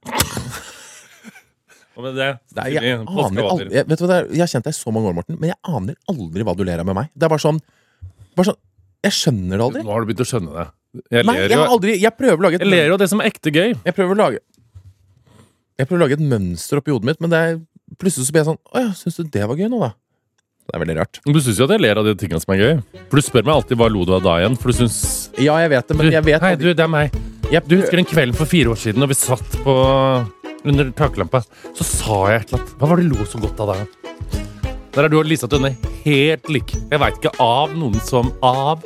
Og med det, Jeg aner aldri, vet du hva det er? Jeg har kjent deg i så mange år, Morten, men jeg aner aldri hva du ler av med meg. Det er bare sånn jeg skjønner det aldri. Nå har du begynt å skjønne det. Jeg Nei, ler jeg jo har aldri Jeg prøver å lage Jeg ler jo av det som er ekte gøy. Jeg prøver å lage et mønster oppi hodet mitt, men plutselig så blir jeg sånn Å ja, syns du det var gøy nå, da? Det er veldig rart. Du syns jo at jeg ler av de tingene som er gøy. For du spør meg alltid hva lo du av da igjen. For du syns Ja, jeg vet det, men jeg vet Hei, du, det er meg. Du husker den kvelden for 4 år siden når vi satt under taklampa, så sa jeg et eller annet. Hva var det du lo så godt av da? Der er du og Lisa Tønne helt like. Jeg veit ikke av noen som av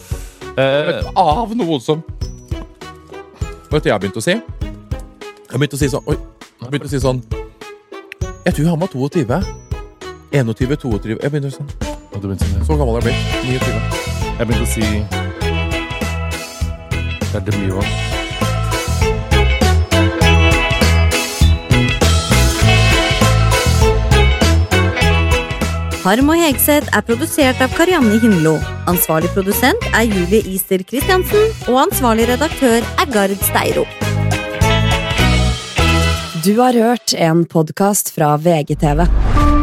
Av noen som Vet du hva jeg har begynt å si? Jeg har begynt å si sånn Jeg tror han var 22. 21, 22 Jeg begynte sånn Så gammel jeg ble 29. Jeg begynte å si det er Demiro. Harm og Hegseth er produsert av Karianne Himlo. Ansvarlig produsent er Julie Ister Kristiansen, og ansvarlig redaktør er Gard Steiro. Du har hørt en podcast fra VGTV.